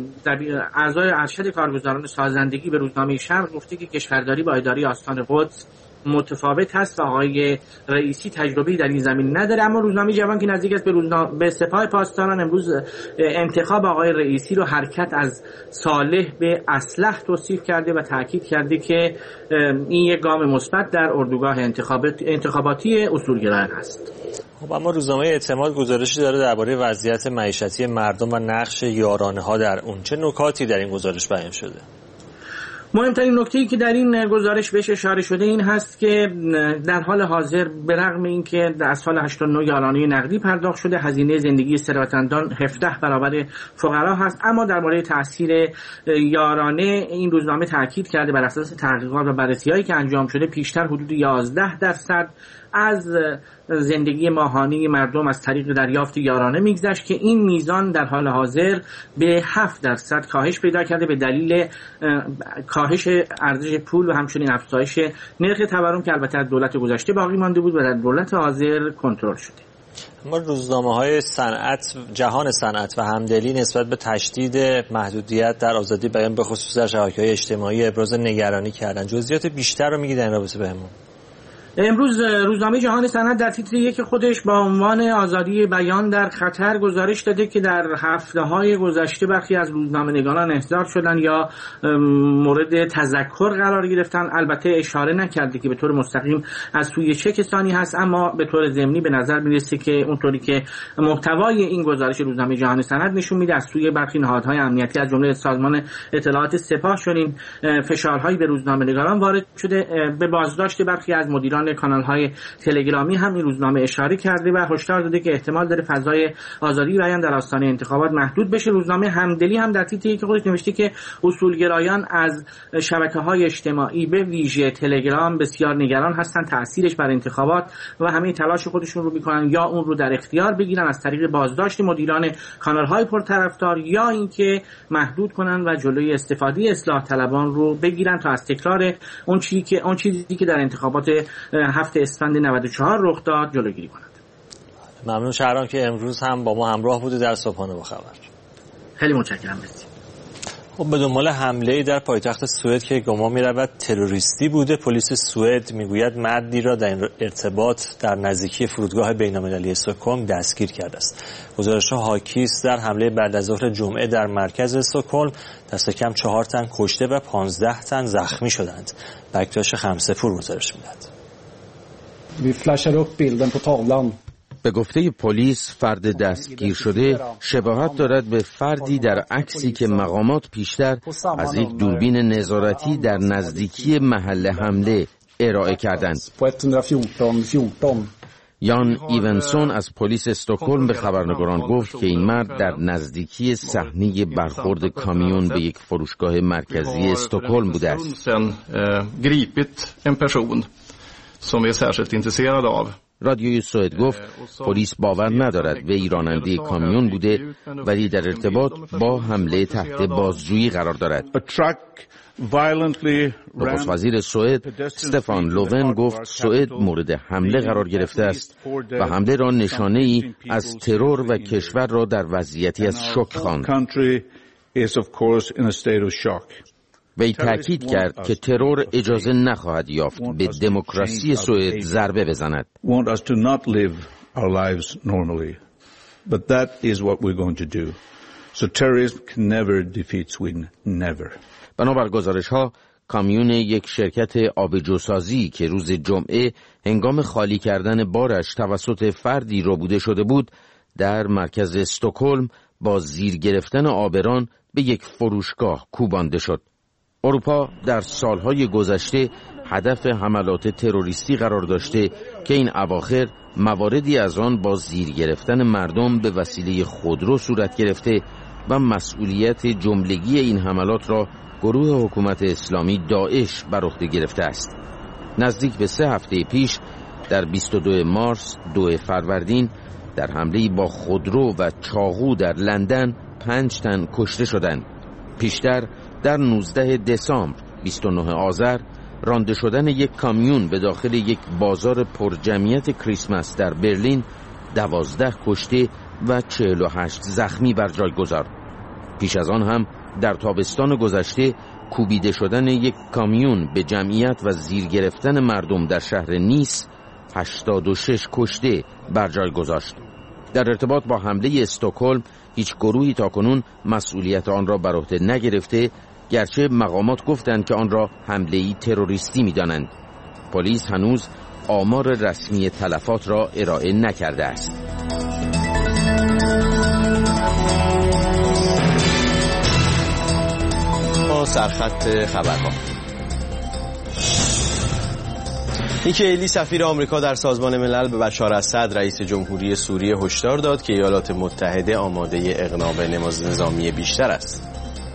اعضای ارشد کارگزاران سازندگی به روزنامه شرق گفته که کشورداری با اداره آستان قدس متفاوت هست و آقای رئیسی تجربه‌ای در این زمین نداره. اما روزنامه جوان که نزدیک است به سپاه پاسداران امروز انتخاب آقای رئیسی رو حرکت از صالح به اصلح توصیف کرده و تاکید کرده که این یک گام مثبت در اردوگاه انتخاباتی اصولگرایان است. خب اما روزنامه اعتماد گزارشی داره درباره وضعیت معیشتی مردم و نقش یارانه‌ها در اون. چه نکاتی در این گزارش بیان شده؟ مهمترین نکته‌ای که در این گزارش بهش اشاره شده این هست که در حال حاضر به رغم اینکه در سال 89 یارانه نقدی پرداخت شده، هزینه زندگی ثروتمندان 17 برابر فقرا هست، اما در مورد تاثیر یارانه این روزنامه تاکید کرده بر اساس تحقیقات و بررسی‌هایی که انجام شده پیشتر حدود 11% از زندگی ماهانه مردم از طریق دریافت یارانه میگذشت که این میزان در حال حاضر به 7% کاهش پیدا کرده به دلیل کاهش ارزش پول و همچنین افزایش نرخ تورم که البته از دولت گذشته باقی مانده بود و در دولت حاضر کنترل شده. اما روزنامه‌های صنعت، جهان صنعت و همدلی نسبت به تشدید محدودیت در آزادی بیان به خصوص در شبکه‌های اجتماعی ابراز نگرانی کردن. جزئیات بیشتر رو میگید در این رابطه بهمون؟ امروز روزنامه جهان صنعت در تیتر یک خودش با عنوان آزادی بیان در خطر گزارش داده که در هفته‌های گذشته برخی از روزنامه‌نگاران احضار شدن یا مورد تذکر قرار گرفتن. البته اشاره نکرده که به طور مستقیم از سوی چه کسانی هست، اما به طور ضمنی به نظر میرسه که اونطوری که محتوای این گزارش روزنامه جهان صنعت نشون میده از سوی برخی نهادهای امنیتی از جمله سازمان اطلاعات سپاه شدین فشارهایی به روزنامه‌نگاران وارد شده. به بازداشت برخی از مدیران کانال‌های تلگرامی هم این روزنامه اشاره کرده و هشدار داده که احتمال داره فضای آزادی بیان در آستانه انتخابات محدود بشه. روزنامه همدلی هم در تیتری که خودش نوشته که اصولگرایان از شبکه‌های اجتماعی به ویژه تلگرام بسیار نگران هستن تأثیرش بر انتخابات و همه تلاش خودشون رو میکنن یا اون رو در اختیار بگیرن از طریق بازداشت مدیران کانال‌های پرطرفدار یا اینکه محدود کنن و جلوی استفاده اصلاح طلبان رو بگیرن تا از تکرار اون چیزی که در انتخابات هفته اسفند 94 رخ داد جلوگیری کند. ممنون شهرام که امروز هم با ما همراه بوده در صبحانه با خبر. خیلی متشکرم. خب به دنبال حمله‌ای در پایتخت سوئد که گمان می‌رود تروریستی بوده، پلیس سوئد میگوید مردی را در این ارتباط در نزدیکی فرودگاه بین‌المللی استکهلم دستگیر کرده است. گزارش‌ها حاکی است در حمله بعد از ظهر جمعه در مرکز استکهلم دست کم 4 تن کشته و 15 تن زخمی شدند. بکتاش خمسه‌پور گزارش می‌دهد. Vi flashar upp bilden på tavlan. به گفته پلیس فرد دستگیر شده شباهت دارد به فردی در عکسی که مقامات پیشتر از یک دوربین نظارتی در نزدیکی محل حمله ارائه کردند. یان ایونسون از پلیس استکهلم به خبرنگاران گفت که این مرد در نزدیکی صحنه برخورد کامیون به یک فروشگاه مرکزی استکهلم بوده است. رادیوی سوئد گفت پلیس باور ندارد وی راننده کامیون بوده ولی در ارتباط با حمله تحت بازجویی قرار دارد. نخست وزیر سوئد استفان لوون گفت سوئد مورد حمله قرار گرفته است و حمله را نشانه‌ای از ترور و کشور را در وضعیتی از شوک خواند. وی تأکید کرد که ترور اجازه نخواهد یافت به دموکراسی سوئد ضربه بزند. But that is what we're going to do. So terrorism can never defeat Sweden, never. بنابر گزارش‌ها کامیون یک شرکت آبجوسازی که روز جمعه هنگام خالی کردن بارش توسط فردی ربوده شده بود در مرکز استکهلم با زیر گرفتن آبران به یک فروشگاه کوبانده شد. اروپا در سالهای گذشته هدف حملات تروریستی قرار داشته که این اواخر مواردی از آن با زیر گرفتن مردم به وسیله خودرو صورت گرفته و مسئولیت جملگی این حملات را گروه حکومت اسلامی داعش بر عهده گرفته است. نزدیک به 3 هفته پیش در 22 مارس 2 فروردین در حمله با خودرو و چاقو در لندن 5 تن کشته شدند. پیشتر در 19 دسامبر 29 آذر رانده شدن یک کامیون به داخل یک بازار پرجمعیت کریسمس در برلین 12 کشته و 48 زخمی بر جای گذارد. پیش از آن هم در تابستان گذشته کوبیده شدن یک کامیون به جمعیت و زیر گرفتن مردم در شهر نیس 86 کشته بر جای گذاشت. در ارتباط با حمله استکهلم هیچ گروهی تاکنون مسئولیت آن را بر عهده نگرفته، گرچه مقامات گفتند که آن را حمله‌ای تروریستی می‌دانند. پلیس هنوز آمار رسمی تلفات را ارائه نکرده است. سرخط خبرها. نیکی هیلی سفیر آمریکا در سازمان ملل به بشار اسد رئیس جمهوری سوریه هشدار داد که ایالات متحده آماده اقدام به نظامی بیشتر است.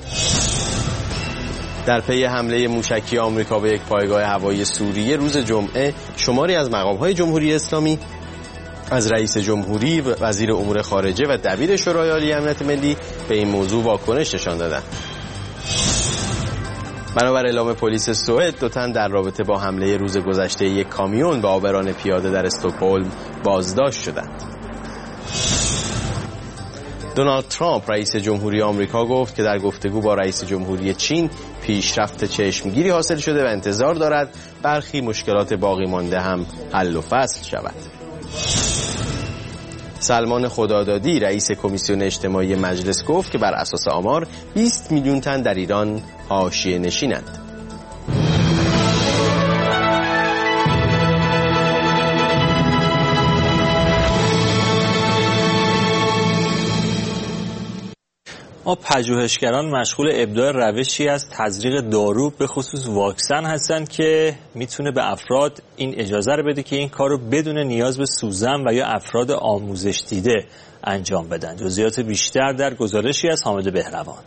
در پی حمله موشکی آمریکا به یک پایگاه هوایی سوریه روز جمعه شماری از مقام‌های جمهوری اسلامی از رئیس جمهوری، وزیر امور خارجه و دبیر شورای عالی امنیت ملی به این موضوع واکنش نشان دادند. بنابر اعلام پلیس سوئد 2 تن در رابطه با حمله روز گذشته یک کامیون به آبران پیاده در استکهلم بازداشت شدند. دونالد ترامپ رئیس جمهوری آمریکا گفت که در گفتگو با رئیس جمهوری چین پیشرفت چشمگیری حاصل شده و انتظار دارد برخی مشکلات باقی مانده هم حل و فصل شود. سلمان خدادادی رئیس کمیسیون اجتماعی مجلس گفت که بر اساس آمار 20 میلیون تن در ایران حاشیه نشینند. ما پژوهشگران مشغول ابداع روشی از تزریق دارو به خصوص واکسن هستند که میتونه به افراد این اجازه رو بده که این کار رو بدون نیاز به سوزن و یا افراد آموزش دیده انجام بدن. جزئیات بیشتر در گزارشی از حامد بهروان.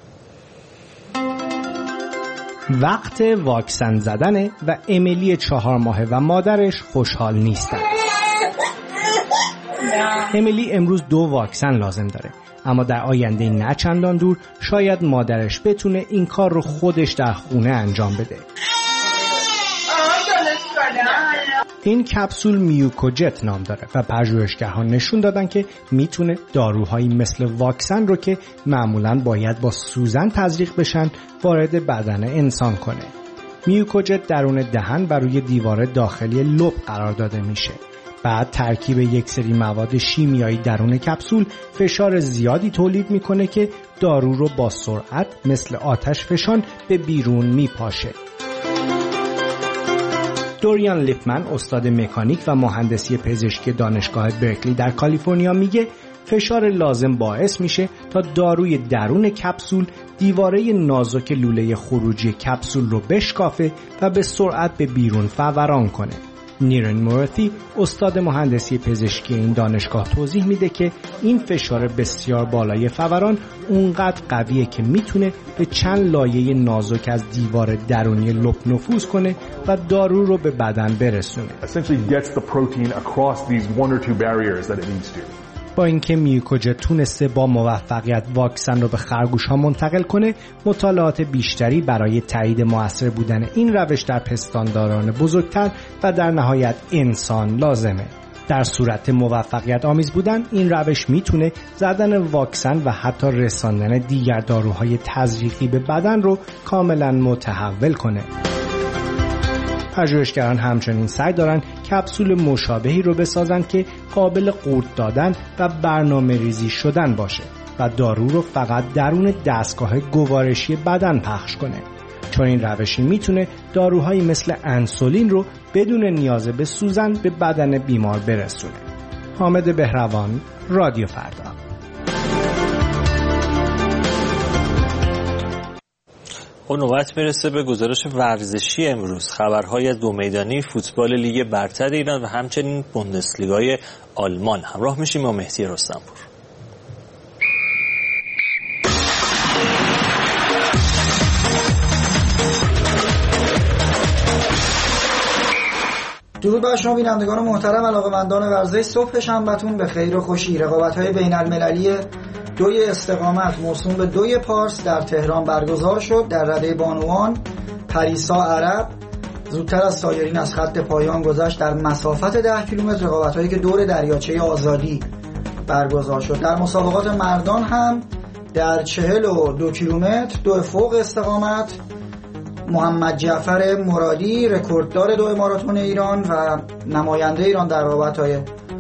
وقت واکسن زدنه و امیلی 4 ماهه و مادرش خوشحال نیستن. امیلی امروز 2 واکسن لازم داره، اما در آینده نه چندان دور شاید مادرش بتونه این کار رو خودش در خونه انجام بده. این کپسول میوکوجت نام داره و پژوهشگران نشون دادن که میتونه داروهایی مثل واکسن رو که معمولاً باید با سوزن تزریق بشن وارد بدن انسان کنه. میوکوجت درون دهن و روی دیوار داخلی لب قرار داده میشه. بعد ترکیب یک سری مواد شیمیایی درون کپسول فشار زیادی تولید میکنه که دارو رو با سرعت مثل آتش فشان به بیرون میپاشه. دوریان لیپمن استاد مکانیک و مهندسی پزشکی دانشگاه برکلی در کالیفرنیا میگه فشار لازم باعث میشه تا داروی درون کپسول دیواره نازک لوله خروجی کپسول رو بشکافه و به سرعت به بیرون فوران کنه. نیرن مورثی استاد مهندسی پزشکی این دانشگاه توضیح میده که این فشار بسیار بالای فوران اونقدر قویه که میتونه به چند لایه نازک از دیوار درونی لب نفوذ کنه و دارو رو به بدن برسونه. با اینکه میوکوجت تونسته با موفقیت واکسن رو به خرگوش‌ها منتقل کنه، مطالعات بیشتری برای تایید مؤثر بودن این روش در پستانداران بزرگتر و در نهایت انسان لازمه. در صورت موفقیت آمیز بودن این روش میتونه زدن واکسن و حتی رساندن دیگر داروهای تزریقی به بدن رو کاملا متحول کنه. پژوهشگران همچنین سعی دارن کپسول مشابهی رو بسازن که قابل قورت دادن و برنامه ریزی شدن باشه. و دارو رو فقط درون دستگاه گوارشی بدن پخش کنه. چون این روشی میتونه داروهایی مثل انسولین رو بدون نیاز به سوزن به بدن بیمار برسونه. حامد بهروان، رادیو فردا. نوبت میرسه به گزارش ورزشی امروز. خبرهای از دو میدانی فوتبال لیگ برتر ایران و همچنین بوندسلیگای آلمان. همراه میشیم با مهدی رستمپور. درود بر شما بینندگان محترم، علاقه‌مندان ورزش. صبح شنبهتون به خیر و خوشی. رقابت‌های بین‌المللی دوی استقامت موسوم به دوی پارس در تهران برگزار شد. در رده بانوان پریسا عرب زودتر از سایرین از خط پایان گذشت در مسافت 10 کیلومتر، رقابت‌هایی که دور دریاچه آزادی برگزار شد. در مسابقات مردان هم در 42 کیلومتر دو فوق استقامت محمد جعفر مرادی رکورددار دو ماراتون ایران و نماینده ایران در رقابت‌های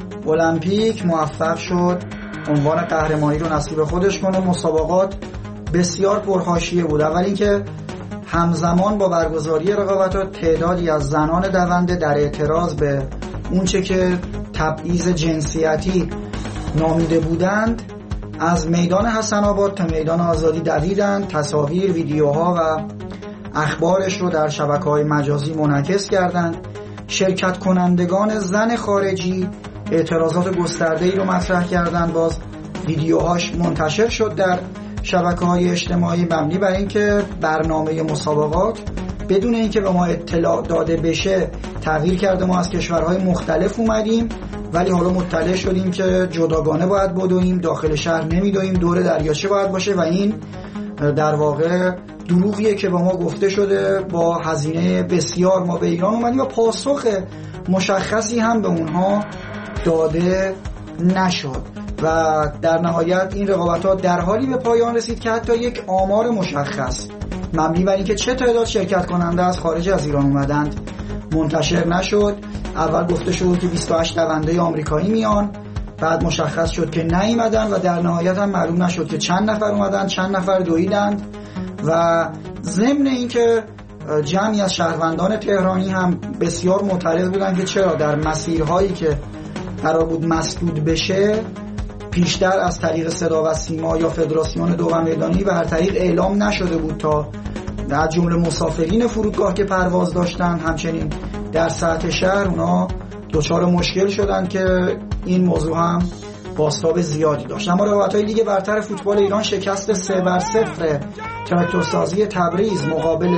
المپیک موفق شد عنوان قهرمانی رو نصیب خودش کنه. مسابقات بسیار پرحاشیه بود. اول اینکه همزمان با برگزاری رقابت‌ها تعدادی از زنان دونده در اعتراض به اونچه که تبعیض جنسیتی نامیده بودند از میدان حسن آباد تا میدان آزادی دویدند، تصاویر، ویدیوها و اخبارش رو در شبکه‌های مجازی منعکس کردند. شرکت کنندگان زن خارجی اعتراضات گسترده‌ای رو مطرح کردند. باز ویدیوهاش منتشر شد در شبکه‌های اجتماعی مبنی بر اینکه برنامه مسابقات بدون اینکه به ما اطلاع داده بشه تغییر کرده. ما از کشورهای مختلف اومدیم ولی حالا مطلع شدیم که جداگانه باید بدویم، داخل شهر نمیدویم، دور دریاچه باید باشه و این در واقع دروغیه که به ما گفته شده. با هزینه بسیار ما به ایران اومدیم و پاسخ مشخصی هم به اونها داده نشد و در نهایت این رقابت‌ها در حالی به پایان رسید که حتی یک آمار مشخص مبنی بر اینکه چه تعداد شرکت کننده از خارج از ایران اومدند منتشر نشد. اول گفته شد که 28 دونده آمریکایی میان، بعد مشخص شد که نیومدن و در نهایت هم معلوم نشد که چند نفر اومدن، چند نفر دویدند. و ضمن اینکه جمعی از شهروندان تهرانی هم بسیار معترض بودند که چرا در مسیرهایی که قرار بود مسدود بشه پیشتر از طریق صدا و سیما یا فدراسیون دو میدانی به هر طریق اعلام نشده بود تا در جمله مسافرین فرودگاه که پرواز داشتن همچنین در سطح شهر اونا دچار مشکل شدن که این موضوع هم بازتاب زیادی داشت. اما رقابت‌های لیگ برتر فوتبال ایران شکست 3-0 تراکتورسازی تبریز مقابل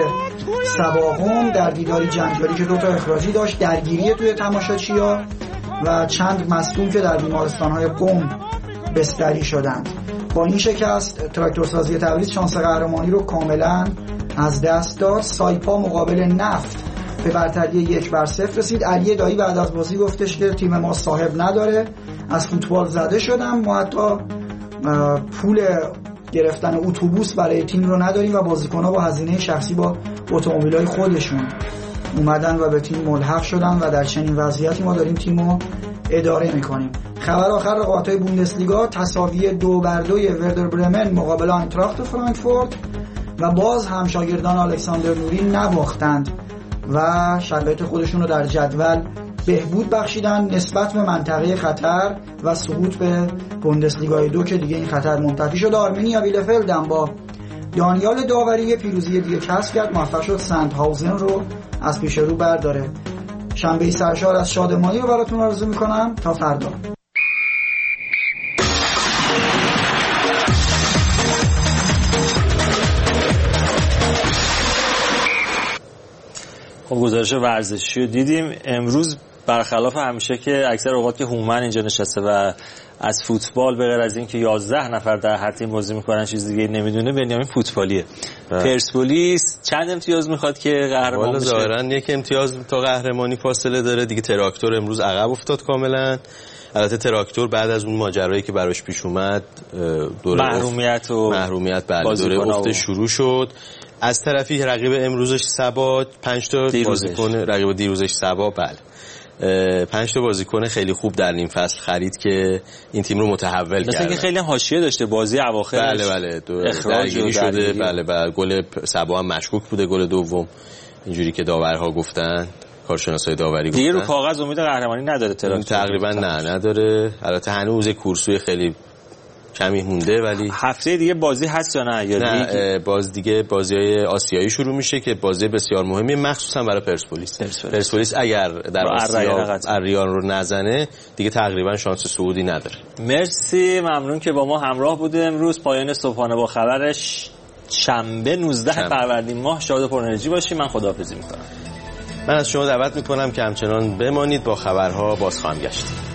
سباقم در دیداری جنجالی که 2 تا اخراجی داشت، درگیری توی تماشاچی‌ها و چند مصدوم که در بیمارستان‌های قم بستری شدند. با این شکست تراکتورسازی تبریز شانس قهرمانی رو کاملا از دست داد. سایپا مقابل نفت به برتری 1-0 رسید. علی دایی بعد از بازی گفتش که تیم ما صاحب نداره، از فوتبال زده شدم، ما حتی پول گرفتن اتوبوس برای تیم رو نداریم و بازیکن‌ها با هزینه شخصی با اتومبیل‌های خودشون اومدن و به تیم ملحق شدن و در چنین وضعیتی ما داریم تیمو اداره میکنیم. خبر آخر رقابت‌های بوندسلیگا تساوی 2-2 وردر برمن مقابل آینتراخت فرانکفورت و باز هم شاگردان الکساندر نوری نباختند و شرایط خودشون رو در جدول بهبود بخشیدن نسبت به منطقه خطر و سقوط به بوندسلیگای 2 که دیگه این خطر منتفی شد. آرمینیا بیلفلد هم با دانیال داوری پیروزی دیگه کسب کرد، موفق شد سندهاوزن رو از پیش رو برداره. شنبه سرشار از شادمانی رو براتون آرزو میکنم تا فردا. گزارش ورزشی رو دیدیم امروز. برخلاف همیشه که اکثر اوقات که هومن اینجا نشسته و از فوتبال به غیر از این که 11 نفر در هر تیم بازی میکنن چیز دیگه نمیدونه، بنیامین فوتبالیه. پرسپولیس چند امتیاز میخواد که قهرمان بشه؟ ظاهرا یک امتیاز تا قهرمانی فاصله داره دیگه. تراکتور امروز عقب افتاد کاملا. البته تراکتور بعد از اون ماجرایی که براش پیش اومد دوره محرومیت بعد دوره افت شروع شد. از طرفی رقیب امروزش سبا 5 تا بازیکن رقیب دیروزش سبا بله 5 تا بازیکن خیلی خوب در نیم فصل خرید که این تیم رو متحول کرد. مثلا که خیلی حاشیه داشته بازی اواخرش. بله درگیری شده. بله گل سبا هم مشکوک بوده، گل دوم اینجوری که داورها گفتن، کارشناسای داوری گفتن. دیگه رو کاغذ امید قهرمانی نداره تراکتور. تقریبا نداره. البته هنوز کورسوی خیلی کمی مونده، ولی هفته دیگه بازی هست یا نه؟ نه باز دیگه بازی‌های آسیایی شروع میشه که بازی بسیار مهمی مخصوصا برای پرسپولیس اگر در آسیا اریان رو نزنه دیگه تقریبا شانس صعودی نداره. مرسی، ممنون که با ما همراه بوده امروز. پایان صبحانه با خبرش شنبه 19 فروردین ماه. شاد و پر انرژی باشید. من خداحافظی میکنم. من از شما دعوت میکنم که همچنان بمانید، با خبرها باز خواهم گشت.